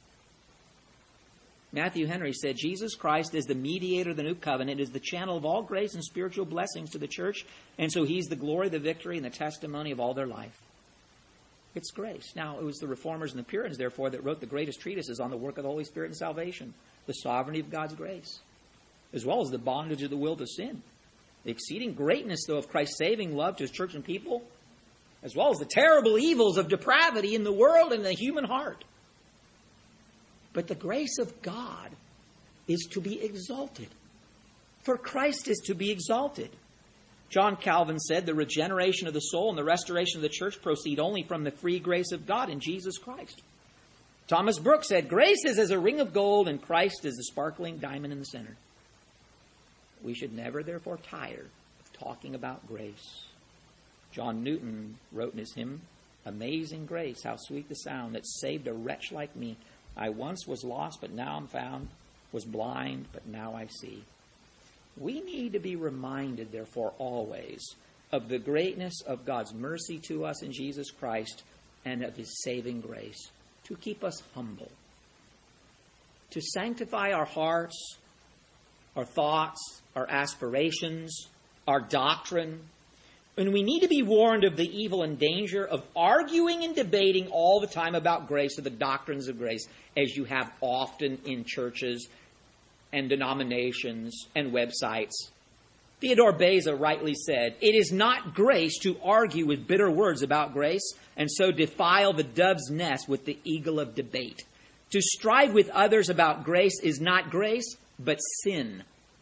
Matthew Henry said, Jesus Christ is the mediator of the new covenant, is the channel of all grace and spiritual blessings to the church, and so he's the glory, the victory, and the testimony of all their life. It's grace. Now, it was the Reformers and the Puritans, therefore, that wrote the greatest treatises on the work of the Holy Spirit and salvation, the sovereignty of God's grace, as well as the bondage of the will to sin. The exceeding greatness, though, of Christ's saving love to his church and people, as well as the terrible evils of depravity in the world and the human heart. But the grace of God is to be exalted. For Christ is to be exalted. John Calvin said, the regeneration of the soul and the restoration of the church proceed only from the free grace of God in Jesus Christ. Thomas Brooks said, grace is as a ring of gold and Christ is the sparkling diamond in the center. We should never, therefore, tire of talking about grace. John Newton wrote in his hymn, Amazing grace, how sweet the sound that saved a wretch like me. I once was lost, but now I'm found, was blind, but now I see. We need to be reminded, therefore, always of the greatness of God's mercy to us in Jesus Christ and of his saving grace to keep us humble, to sanctify our hearts, our thoughts, our aspirations, our doctrine. And we need to be warned of the evil and danger of arguing and debating all the time about grace or the doctrines of grace, as you have often in churches and denominations and websites. Theodore Beza rightly said, it is not grace to argue with bitter words about grace and so defile the dove's nest with the eagle of debate. To strive with others about grace is not grace, but sin.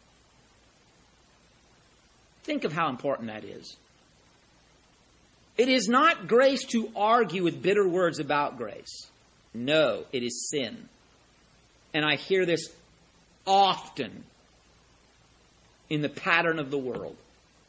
Think of how important that is. It is not grace to argue with bitter words about grace. No, it is sin. And I hear this often in the pattern of the world.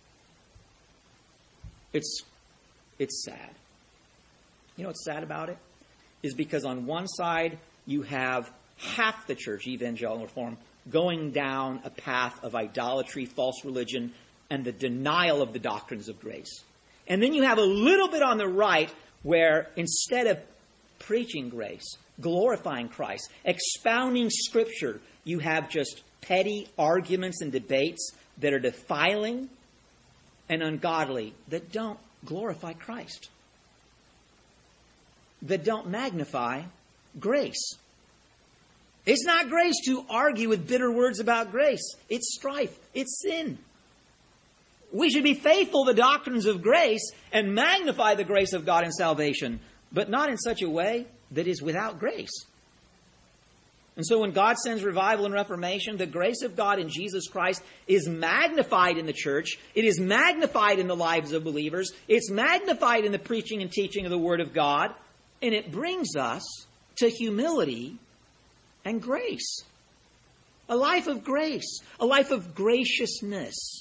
It's, it's sad. You know what's sad about it? Is because on one side you have half the church, evangelical reform, going down a path of idolatry, false religion, and the denial of the doctrines of grace. And then you have a little bit on the right where instead of preaching grace, glorifying Christ, expounding Scripture, you have just petty arguments and debates that are defiling and ungodly, that don't glorify Christ, that don't magnify grace. It's not grace to argue with bitter words about grace. It's strife. It's sin. We should be faithful to the doctrines of grace and magnify the grace of God in salvation, but not in such a way that is without grace. And so when God sends revival and reformation, the grace of God in Jesus Christ is magnified in the church. It is magnified in the lives of believers. It's magnified in the preaching and teaching of the Word of God. And it brings us to humility and grace. A life of grace. A life of graciousness.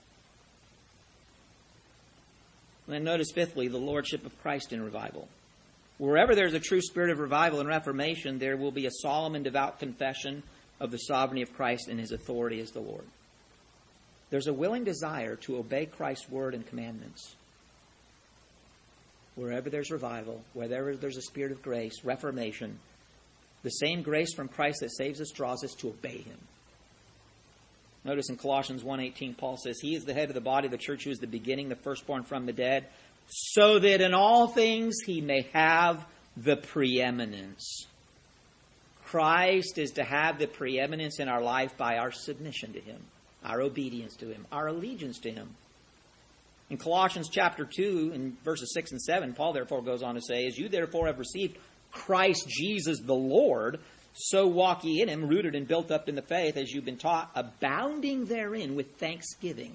And then notice fifthly, the lordship of Christ in revival. Wherever there's a true spirit of revival and reformation, there will be a solemn and devout confession of the sovereignty of Christ and His authority as the Lord. There's a willing desire to obey Christ's word and commandments. Wherever there's revival, wherever there's a spirit of grace, reformation, the same grace from Christ that saves us draws us to obey Him. Notice in Colossians one eighteen, Paul says, He is the head of the body of the church, who is the beginning, the firstborn from the dead, so that in all things He may have the preeminence. Christ is to have the preeminence in our life by our submission to Him, our obedience to Him, our allegiance to Him. In Colossians chapter two, in verses six and seven, Paul therefore goes on to say, As you therefore have received Christ Jesus the Lord, so walk ye in Him, rooted and built up in the faith, as you've been taught, abounding therein with thanksgiving.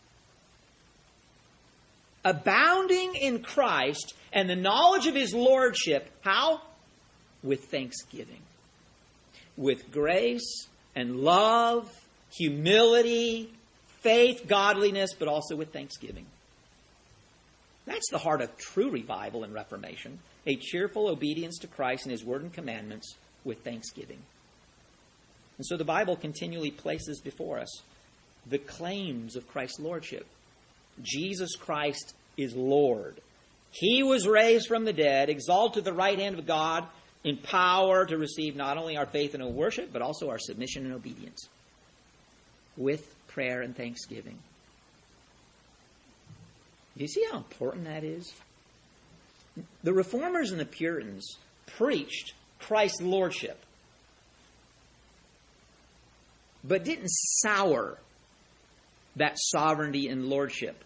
Abounding in Christ and the knowledge of His lordship. How? With thanksgiving. With grace and love, humility, faith, godliness, but also with thanksgiving. That's the heart of true revival and reformation. A cheerful obedience to Christ and His word and commandments with thanksgiving. And so the Bible continually places before us the claims of Christ's lordship. Jesus Christ is Lord. He was raised from the dead, exalted to the right hand of God, in power to receive not only our faith and our worship, but also our submission and obedience, with prayer and thanksgiving. Do you see how important that is? The Reformers and the Puritans preached Christ's lordship, but didn't sour that sovereignty and lordship.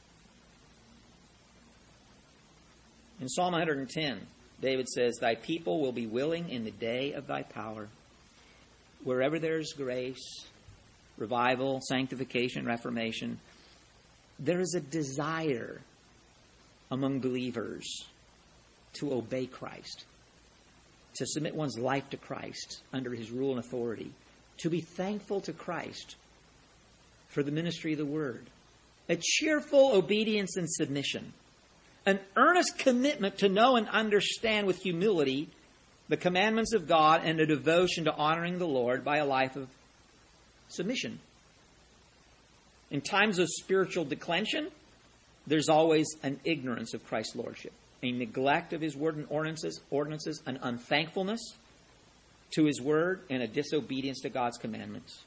In Psalm one ten, David says, Thy people will be willing in the day of Thy power. Wherever there's grace, revival, sanctification, reformation, there is a desire among believers to obey Christ, to submit one's life to Christ under His rule and authority, to be thankful to Christ for the ministry of the Word, a cheerful obedience and submission, an earnest commitment to know and understand with humility the commandments of God, and a devotion to honoring the Lord by a life of submission. In times of spiritual declension, there's always an ignorance of Christ's lordship, a neglect of His word and ordinances, ordinances, an unthankfulness to His word, and a disobedience to God's commandments.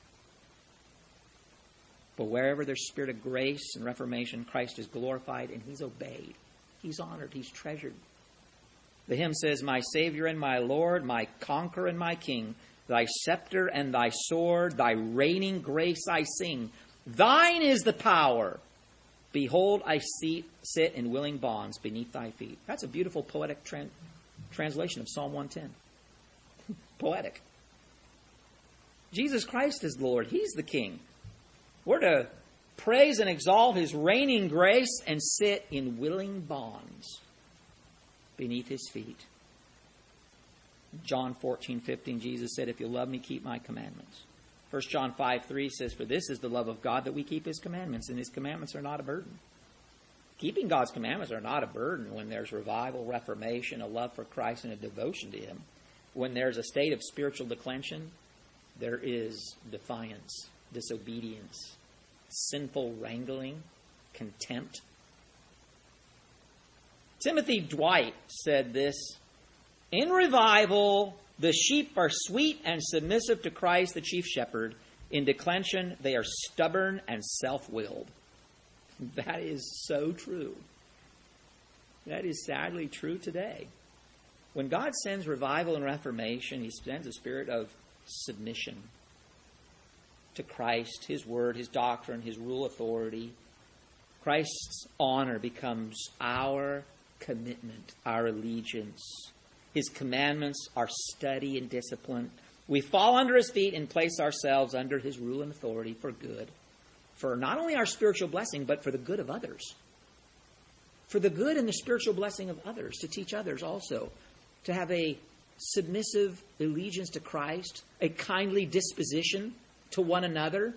But wherever there's spirit of grace and reformation, Christ is glorified and He's obeyed. He's honored. He's treasured. The hymn says, My Savior and my Lord, my conqueror and my King, Thy scepter and Thy sword, Thy reigning grace I sing. Thine is the power. Behold, I see, sit in willing bonds beneath Thy feet. That's a beautiful poetic tran- translation of Psalm one ten. Poetic. Jesus Christ is Lord. He's the King. We're to praise and exalt His reigning grace and sit in willing bonds beneath His feet. John fourteen fifteen, Jesus said, If you love me, keep my commandments. First John five three says, For this is the love of God, that we keep His commandments, and His commandments are not a burden. Keeping God's commandments are not a burden when there's revival, reformation, a love for Christ, and a devotion to Him. When there's a state of spiritual declension, there is defiance, disobedience, sinful wrangling, contempt. Timothy Dwight said this, In revival, the sheep are sweet and submissive to Christ, the chief shepherd. In declension, they are stubborn and self-willed. That is so true. That is sadly true today. When God sends revival and reformation, He sends a spirit of submission to Christ, His word, His doctrine, His rule authority. Christ's honor becomes our commitment, our allegiance. His commandments are study and discipline. We fall under his feet and place ourselves under his rule and authority for good. For not only our spiritual blessing, but for the good of others. For the good and the spiritual blessing of others. To teach others also to have a submissive allegiance to Christ. A kindly disposition to one another.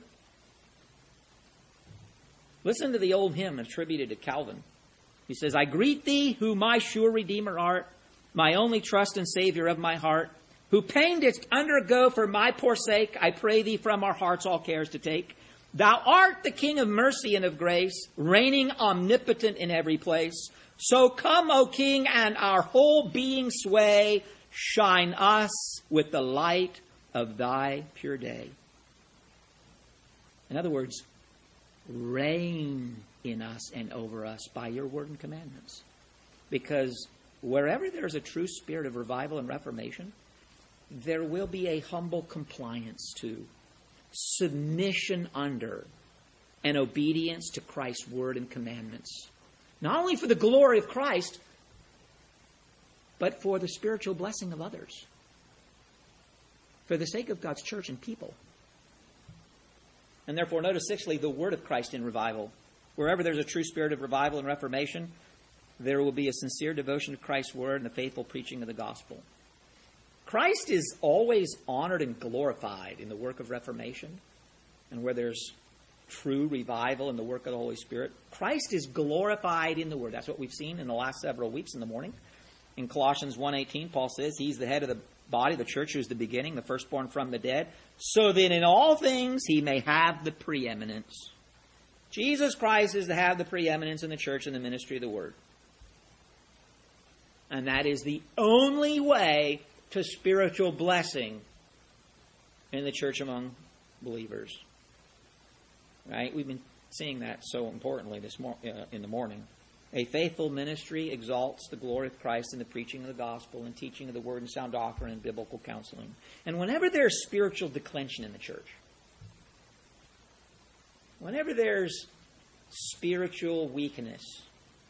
Listen to the old hymn attributed to Calvin. He says, I greet thee, who my sure Redeemer art, my only trust and Savior of my heart, who pain didst undergo for my poor sake, I pray thee from our hearts all cares to take. Thou art the King of mercy and of grace, reigning omnipotent in every place. So come, O King, and our whole being sway, shine us with the light of thy pure day. In other words, reign in us and over us by your word and commandments. Because wherever there's a true spirit of revival and reformation, there will be a humble compliance to, submission under, and obedience to Christ's word and commandments. Not only for the glory of Christ, but for the spiritual blessing of others. For the sake of God's church and people. And therefore, notice sixthly, the word of Christ in revival. Wherever there's a true spirit of revival and reformation, there will be a sincere devotion to Christ's word and the faithful preaching of the gospel. Christ is always honored and glorified in the work of reformation. And where there's true revival in the work of the Holy Spirit, Christ is glorified in the word. That's what we've seen in the last several weeks in the morning. In Colossians one eighteen, Paul says he's the head of the body, the church, who is the beginning, the firstborn from the dead, so that in all things he may have the preeminence. Jesus Christ is to have the preeminence in the church and the ministry of the word. And that is the only way to spiritual blessing in the church among believers. Right? We've been seeing that so importantly this mor- uh, in the morning. A faithful ministry exalts the glory of Christ in the preaching of the gospel and teaching of the word and sound doctrine and biblical counseling. And whenever there's spiritual declension in the church, whenever there's spiritual weakness,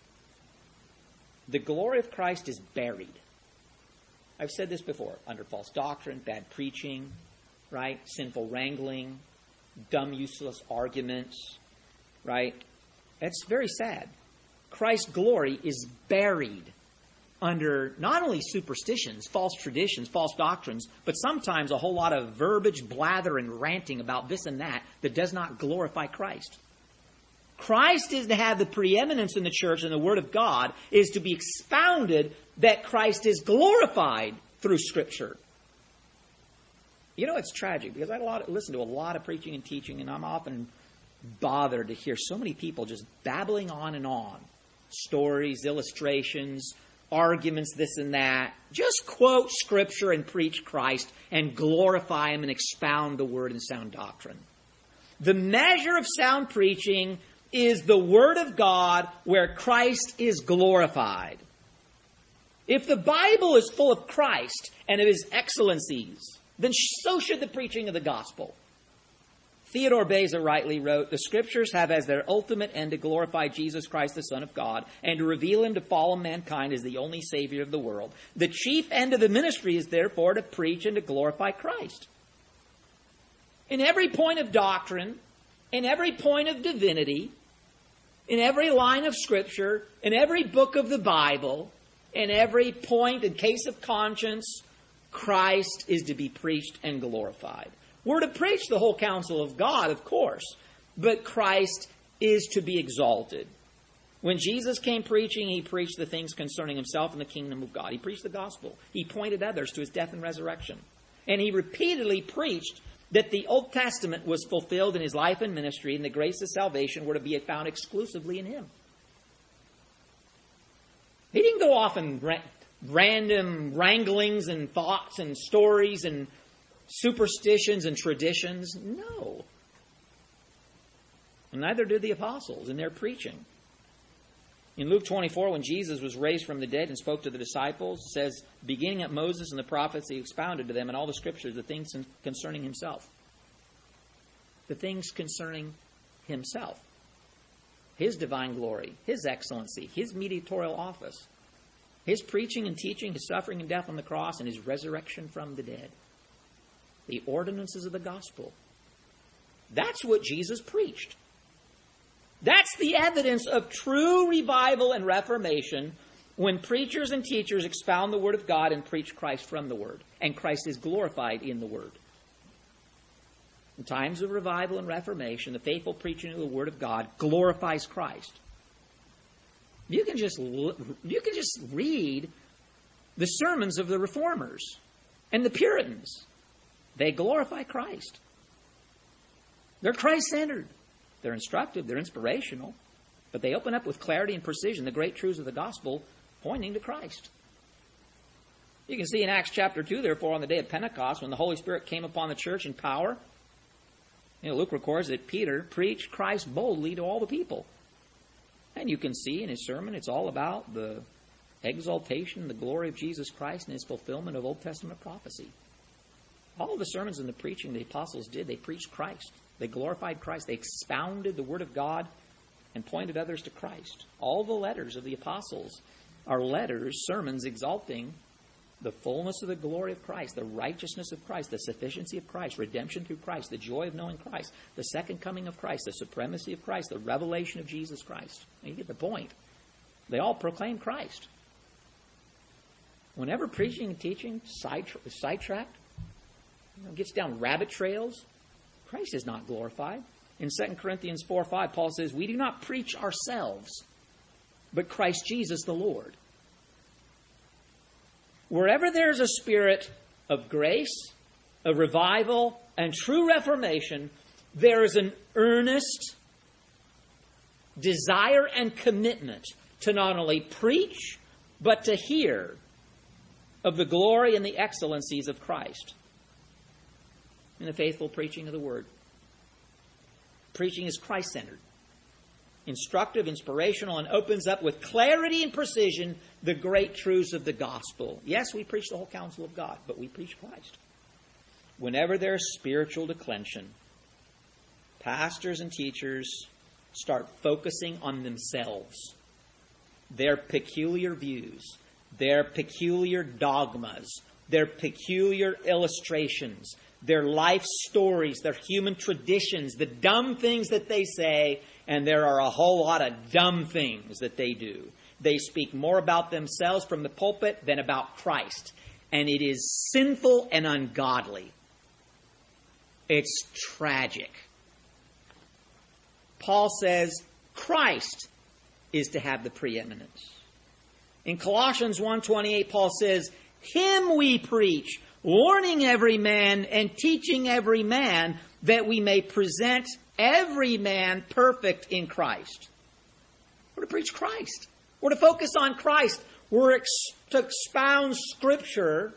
the glory of Christ is buried. I've said this before, under false doctrine, bad preaching, right? Sinful wrangling, dumb, useless arguments, right? That's very sad. Christ's glory is buried under not only superstitions, false traditions, false doctrines, but sometimes a whole lot of verbiage, blather, and ranting about this and that that does not glorify Christ. Christ is to have the preeminence in the church, and the Word of God is to be expounded that Christ is glorified through Scripture. You know, it's tragic because I listen to a lot of preaching and teaching, and I'm often bothered to hear so many people just babbling on and on. Stories, illustrations, arguments, this and that. Just quote Scripture and preach Christ and glorify Him and expound the Word and sound doctrine. The measure of sound preaching is the Word of God where Christ is glorified. If the Bible is full of Christ and of His excellencies, then so should the preaching of the gospel. Theodore Beza rightly wrote, the Scriptures have as their ultimate end to glorify Jesus Christ, the Son of God, and to reveal Him to fallen mankind as the only Savior of the world. The chief end of the ministry is therefore to preach and to glorify Christ. In every point of doctrine, in every point of divinity, in every line of Scripture, in every book of the Bible, in every point and case of conscience, Christ is to be preached and glorified. We're to preach the whole counsel of God, of course, but Christ is to be exalted. When Jesus came preaching, He preached the things concerning Himself and the kingdom of God. He preached the gospel. He pointed others to His death and resurrection. And He repeatedly preached that the Old Testament was fulfilled in His life and ministry, and the grace of salvation were to be found exclusively in Him. He didn't go off in ra- random wranglings and thoughts and stories and superstitions and traditions. No. And neither did the apostles in their preaching. In Luke twenty-four, when Jesus was raised from the dead and spoke to the disciples, it says, beginning at Moses and the prophets, He expounded to them in all the Scriptures the things concerning Himself. The things concerning Himself. His divine glory, His excellency, His mediatorial office, His preaching and teaching, His suffering and death on the cross, and His resurrection from the dead. the ordinances of the gospel. That's what Jesus preached. That's the evidence of true revival and reformation, when preachers and teachers expound the Word of God and preach Christ from the Word, and Christ is glorified in the Word. In times of revival and reformation, the faithful preaching of the Word of God glorifies Christ. You can just you can just read the sermons of the Reformers and the Puritans. They glorify Christ. They're Christ-centered. They're instructive, they're inspirational, but they open up with clarity and precision the great truths of the gospel pointing to Christ. You can see in Acts chapter two, therefore, on the day of Pentecost, when the Holy Spirit came upon the church in power, you know, Luke records that Peter preached Christ boldly to all the people. And you can see in his sermon, it's all about the exaltation, the glory of Jesus Christ and his fulfillment of Old Testament prophecy. All of the sermons and the preaching the apostles did, they preached Christ. They glorified Christ. They expounded the Word of God and pointed others to Christ. All the letters of the apostles are letters, sermons exalting the fullness of the glory of Christ, the righteousness of Christ, the sufficiency of Christ, redemption through Christ, the joy of knowing Christ, the second coming of Christ, the supremacy of Christ, the revelation of Jesus Christ. And you get the point. They all proclaim Christ. Whenever preaching and teaching sidetracked, sidetracked you know, gets down rabbit trails, Christ is not glorified. In Second Corinthians four five, Paul says, we do not preach ourselves, but Christ Jesus the Lord. Wherever there's a spirit of grace, of revival, and true reformation, there is an earnest desire and commitment to not only preach, but to hear of the glory and the excellencies of Christ in the faithful preaching of the Word. Preaching is Christ-centered, instructive, inspirational, and opens up with clarity and precision the great truths of the gospel. Yes, we preach the whole counsel of God, but we preach Christ. Whenever there's spiritual declension, pastors and teachers start focusing on themselves, their peculiar views, their peculiar dogmas, their peculiar illustrations, their life stories, their human traditions, the dumb things that they say, and there are a whole lot of dumb things that they do. They speak more about themselves from the pulpit than about Christ. And it is sinful and ungodly. It's tragic. Paul says Christ is to have the preeminence. In Colossians one twenty-eight, Paul says, Him we preach, warning every man and teaching every man, that we may present every man perfect in Christ. We're to preach Christ. We're to focus on Christ. We're ex- to expound Scripture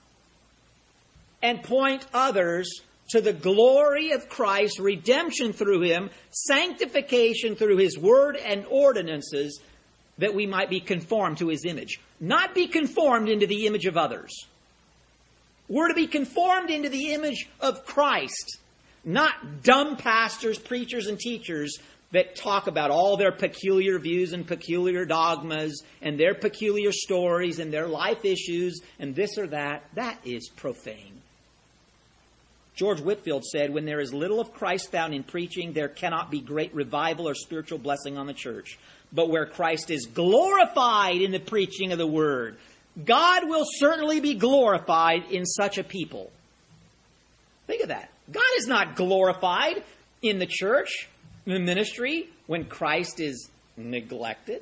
and point others to the glory of Christ, redemption through Him, sanctification through His Word and ordinances, that we might be conformed to His image. Not be conformed into the image of others. We're to be conformed into the image of Christ. Not dumb pastors, preachers, and teachers that talk about all their peculiar views and peculiar dogmas and their peculiar stories and their life issues and this or that. That is profane. George Whitefield said, when there is little of Christ found in preaching, there cannot be great revival or spiritual blessing on the church. But where Christ is glorified in the preaching of the Word, God will certainly be glorified in such a people. Think of that. God is not glorified in the church, in the ministry, when Christ is neglected.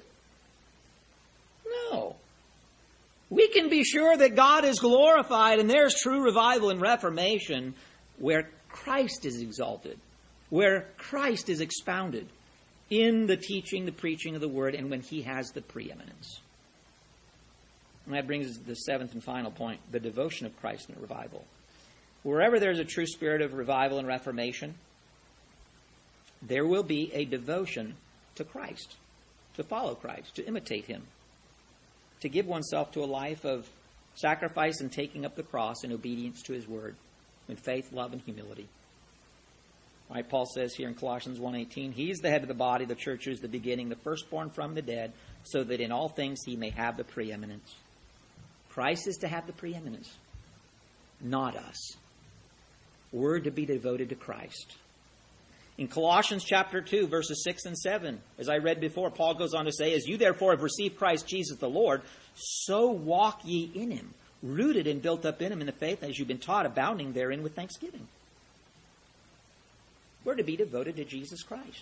No. We can be sure that God is glorified and there's true revival and reformation where Christ is exalted, where Christ is expounded in the teaching, the preaching of the Word, and when He has the preeminence. And that brings us to the seventh and final point, the devotion of Christ in a revival. Wherever there's a true spirit of revival and reformation, there will be a devotion to Christ, to follow Christ, to imitate Him, to give oneself to a life of sacrifice and taking up the cross in obedience to His Word, in faith, love, and humility. Right, Paul says here in Colossians one eighteen, He's the head of the body, the church is the beginning, the firstborn from the dead, so that in all things He may have the preeminence. Christ is to have the preeminence, not us. We're to be devoted to Christ. In Colossians chapter two, verses six and seven, as I read before, Paul goes on to say, as you therefore have received Christ Jesus the Lord, so walk ye in him, rooted and built up in him in the faith as you've been taught, abounding therein with thanksgiving. We're to be devoted to Jesus Christ.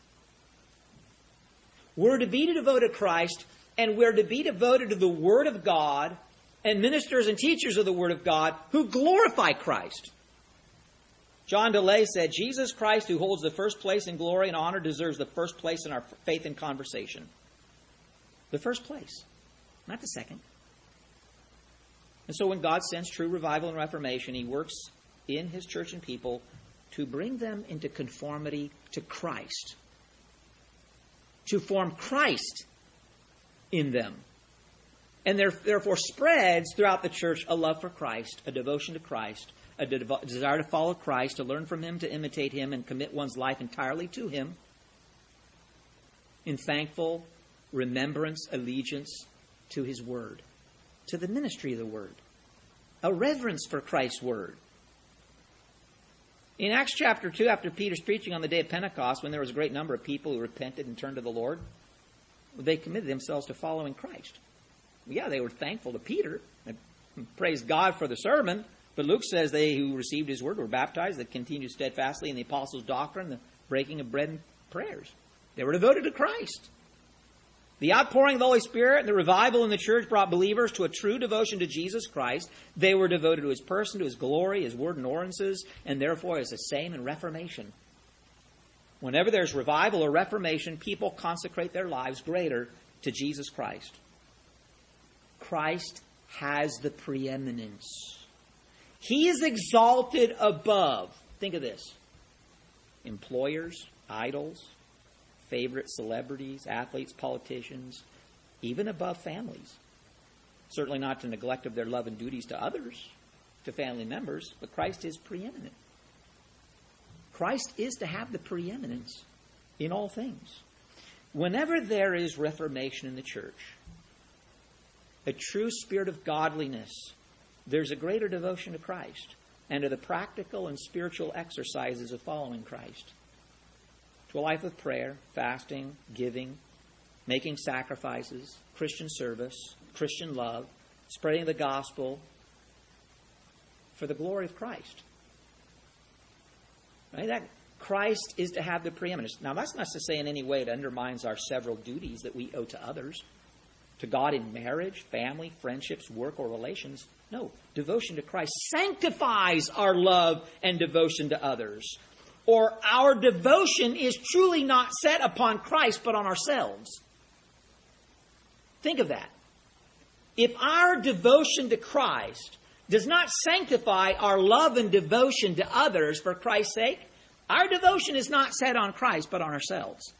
We're to be devoted to Christ, and we're to be devoted to the Word of God and ministers and teachers of the Word of God who glorify Christ. John DeLay said, Jesus Christ, who holds the first place in glory and honor, deserves the first place in our faith and conversation. The first place, not the second. And so when God sends true revival and reformation, he works in his church and people to bring them into conformity to Christ, to form Christ in them. And there, therefore spreads throughout the church a love for Christ, a devotion to Christ, a de- desire to follow Christ, to learn from him, to imitate him, and commit one's life entirely to him in thankful remembrance, allegiance to his word, to the ministry of the word, a reverence for Christ's word. In Acts chapter two, after Peter's preaching on the day of Pentecost, when there was a great number of people who repented and turned to the Lord, they committed themselves to following Christ. Yeah, they were thankful to Peter and praised God for the sermon, but Luke says they who received his word were baptized, that continued steadfastly in the apostles' doctrine, the breaking of bread and prayers. They were devoted to Christ. The outpouring of the Holy Spirit and the revival in the church brought believers to a true devotion to Jesus Christ. They were devoted to his person, to his glory, his word and ordinances, and therefore is the same in Reformation. Whenever there's revival or reformation, people consecrate their lives greater to Jesus Christ. Christ has the preeminence. He is exalted above. Think of this. Employers, idols, favorite celebrities, athletes, politicians, even above families. Certainly not to neglect of their love and duties to others, to family members, but Christ is preeminent. Christ is to have the preeminence in all things. Whenever there is reformation in the church, a true spirit of godliness, there's a greater devotion to Christ and to the practical and spiritual exercises of following Christ. To a life of prayer, fasting, giving, making sacrifices, Christian service, Christian love, spreading the gospel for the glory of Christ. Right? That Christ is to have the preeminence. Now, that's not to say in any way it undermines our several duties that we owe to others, to God in marriage, family, friendships, work, or relations. No, devotion to Christ sanctifies our love and devotion to others. Or our devotion is truly not set upon Christ, but on ourselves. Think of that. If our devotion to Christ does not sanctify our love and devotion to others for Christ's sake, our devotion is not set on Christ, but on ourselves.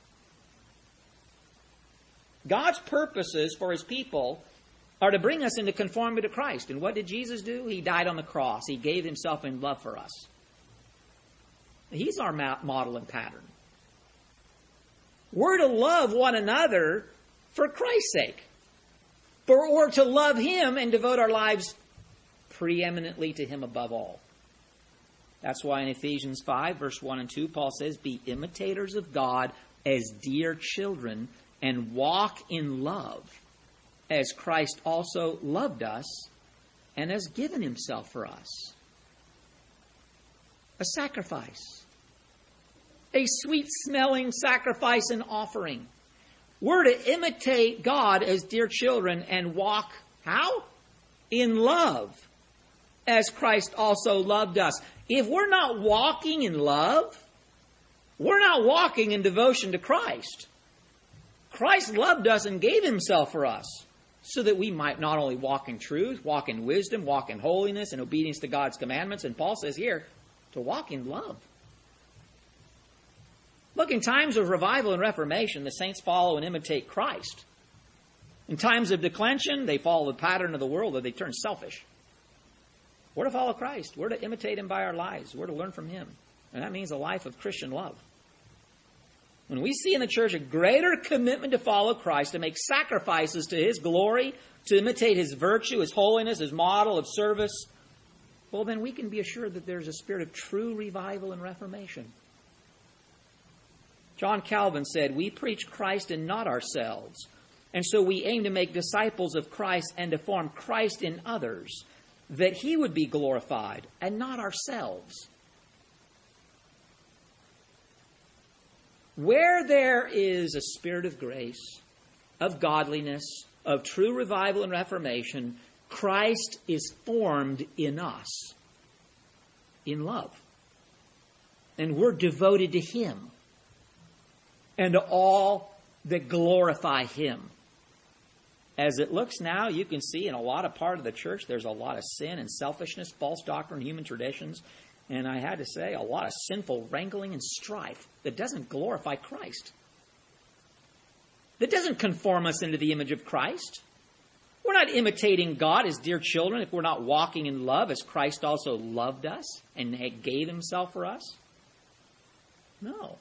God's purposes for his people are to bring us into conformity to Christ. And what did Jesus do? He died on the cross. He gave himself in love for us. He's our model and pattern. We're to love one another for Christ's sake. Or to love him and devote our lives preeminently to him above all. That's why in Ephesians five, verse one and two, Paul says, be imitators of God as dear children and walk in love as Christ also loved us and has given himself for us. A sacrifice. A sweet-smelling sacrifice and offering. We're to imitate God as dear children and walk, how? In love, as Christ also loved us. If we're not walking in love, we're not walking in devotion to Christ. Christ loved us and gave himself for us so that we might not only walk in truth, walk in wisdom, walk in holiness and obedience to God's commandments. And Paul says here, to walk in love. Look, in times of revival and reformation, the saints follow and imitate Christ. In times of declension, they follow the pattern of the world, or they turn selfish. We're to follow Christ. We're to imitate him by our lives. We're to learn from him. And that means a life of Christian love. When we see in the church a greater commitment to follow Christ, to make sacrifices to his glory, to imitate his virtue, his holiness, his model of service, well, then we can be assured that there's a spirit of true revival and reformation. John Calvin said, "We preach Christ and not ourselves. And so we aim to make disciples of Christ and to form Christ in others, that he would be glorified and not ourselves." Where there is a spirit of grace, of godliness, of true revival and reformation, Christ is formed in us in love. And we're devoted to him and to all that glorify him. As it looks now, you can see in a lot of part of the church, there's a lot of sin and selfishness, false doctrine, human traditions, and I had to say, a lot of sinful wrangling and strife that doesn't glorify Christ. That doesn't conform us into the image of Christ. We're not imitating God as dear children if we're not walking in love as Christ also loved us and gave himself for us. No.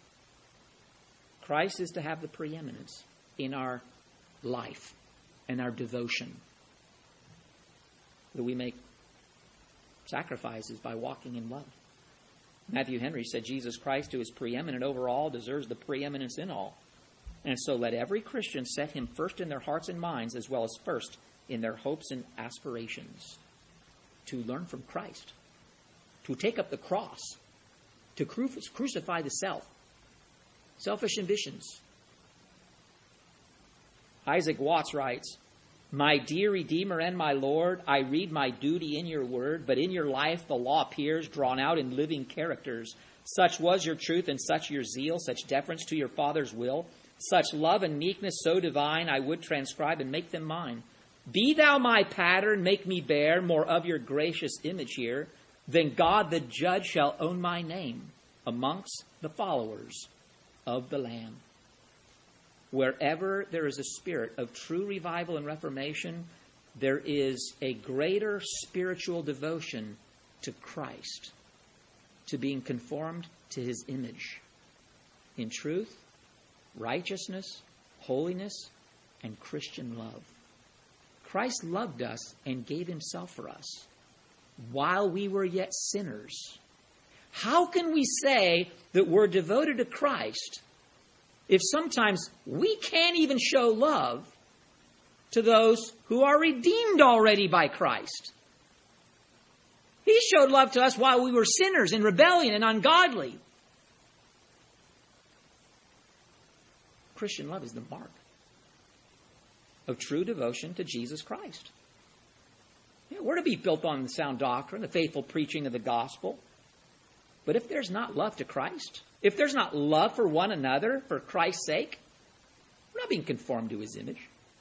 Christ is to have the preeminence in our life and our devotion. That we make sacrifices by walking in love. Matthew Henry said, "Jesus Christ, who is preeminent over all, deserves the preeminence in all. And so let every Christian set him first in their hearts and minds, as well as first in their hopes and aspirations." To learn from Christ. To take up the cross. To cru- crucify the self. Selfish ambitions. Isaac Watts writes, "My dear Redeemer and my Lord, I read my duty in your word, but in your life the law appears drawn out in living characters. Such was your truth and such your zeal, such deference to your Father's will, such love and meekness so divine, I would transcribe and make them mine. Be thou my pattern, make me bear more of your gracious image here, then God the judge shall own my name amongst the followers of the Lamb." Wherever there is a spirit of true revival and reformation, there is a greater spiritual devotion to Christ, to being conformed to his image in truth, righteousness, holiness, and Christian love. Christ loved us and gave himself for us while we were yet sinners. How can we say that we're devoted to Christ if sometimes we can't even show love to those who are redeemed already by Christ? He showed love to us while we were sinners in rebellion and ungodly. Christian love is the mark of true devotion to Jesus Christ. You know, we're to be built on the sound doctrine, the faithful preaching of the gospel. But if there's not love to Christ, if there's not love for one another for Christ's sake, we're not being conformed to his image.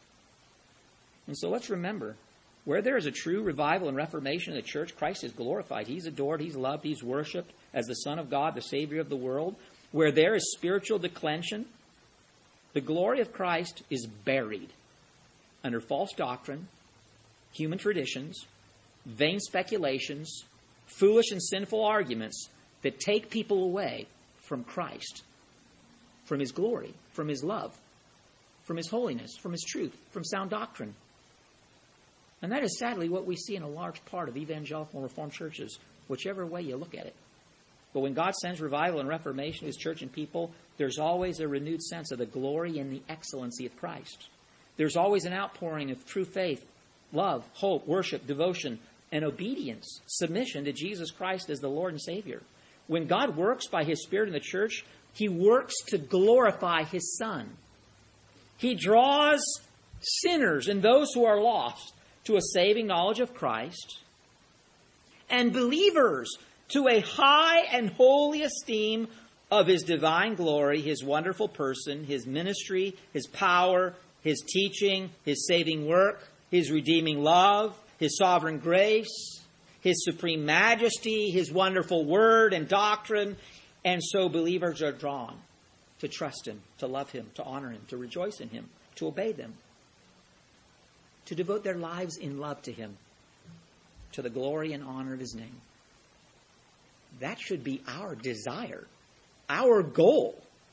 And so let's remember, where there is a true revival and reformation in the church, Christ is glorified. He's adored, he's loved, he's worshipped as the Son of God, the Savior of the world. Where there is spiritual declension, the glory of Christ is buried under false doctrine, human traditions, vain speculations, foolish and sinful arguments that take people away from Christ, from his glory, from his love, from his holiness, from his truth, from sound doctrine. And that is sadly what we see in a large part of evangelical and Reformed churches, whichever way you look at it. But when God sends revival and reformation to his church and people, there's always a renewed sense of the glory and the excellency of Christ. There's always an outpouring of true faith, love, hope, worship, devotion, and obedience, submission to Jesus Christ as the Lord and Savior. When God works by his Spirit in the church, he works to glorify his Son. He draws sinners and those who are lost to a saving knowledge of Christ, and believers to a high and holy esteem of his divine glory, his wonderful person, his ministry, his power, his teaching, his saving work, his redeeming love, his sovereign grace, his supreme majesty, his wonderful word and doctrine. And so believers are drawn to trust him, to love him, to honor him, to rejoice in him, to obey them, to devote their lives in love to him, to the glory and honor of his name. That should be our desire, our goal.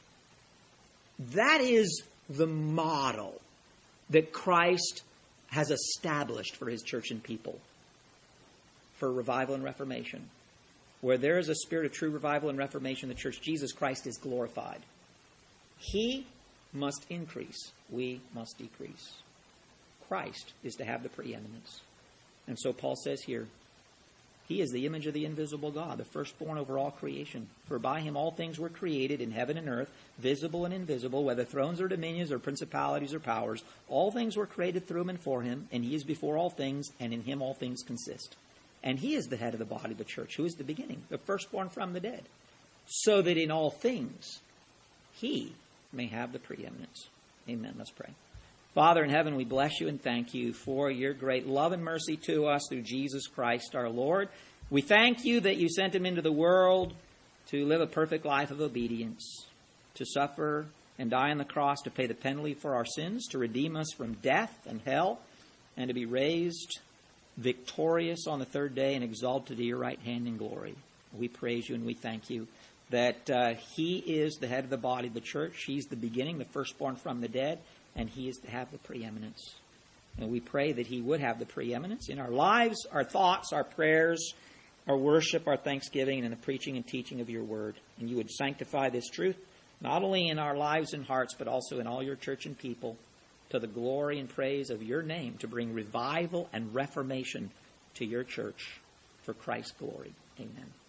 That is the model that Christ has established for his church and people for revival and reformation. Where there is a spirit of true revival and reformation in the church, Jesus Christ is glorified. He must increase. We must decrease. Christ is to have the preeminence. And so Paul says here, He is the image of the invisible God, the firstborn over all creation. For by Him all things were created in heaven and earth, visible and invisible, whether thrones or dominions or principalities or powers. All things were created through Him and for Him, and He is before all things, and in Him all things consist. And He is the head of the body of the church, who is the beginning, the firstborn from the dead, so that in all things He may have the preeminence. Amen. Let's pray. Father in heaven, we bless You and thank You for Your great love and mercy to us through Jesus Christ our Lord. We thank You that You sent Him into the world to live a perfect life of obedience, to suffer and die on the cross to pay the penalty for our sins, to redeem us from death and hell, and to be raised victorious on the third day and exalted to Your right hand in glory. We praise You and we thank You that uh, He is the head of the body of the church. He's the beginning, the firstborn from the dead, and He is to have the preeminence. And we pray that He would have the preeminence in our lives, our thoughts, our prayers, our worship, our thanksgiving, and in the preaching and teaching of Your word. And You would sanctify this truth, not only in our lives and hearts, but also in all Your church and people, to the glory and praise of Your name, to bring revival and reformation to Your church for Christ's glory. Amen.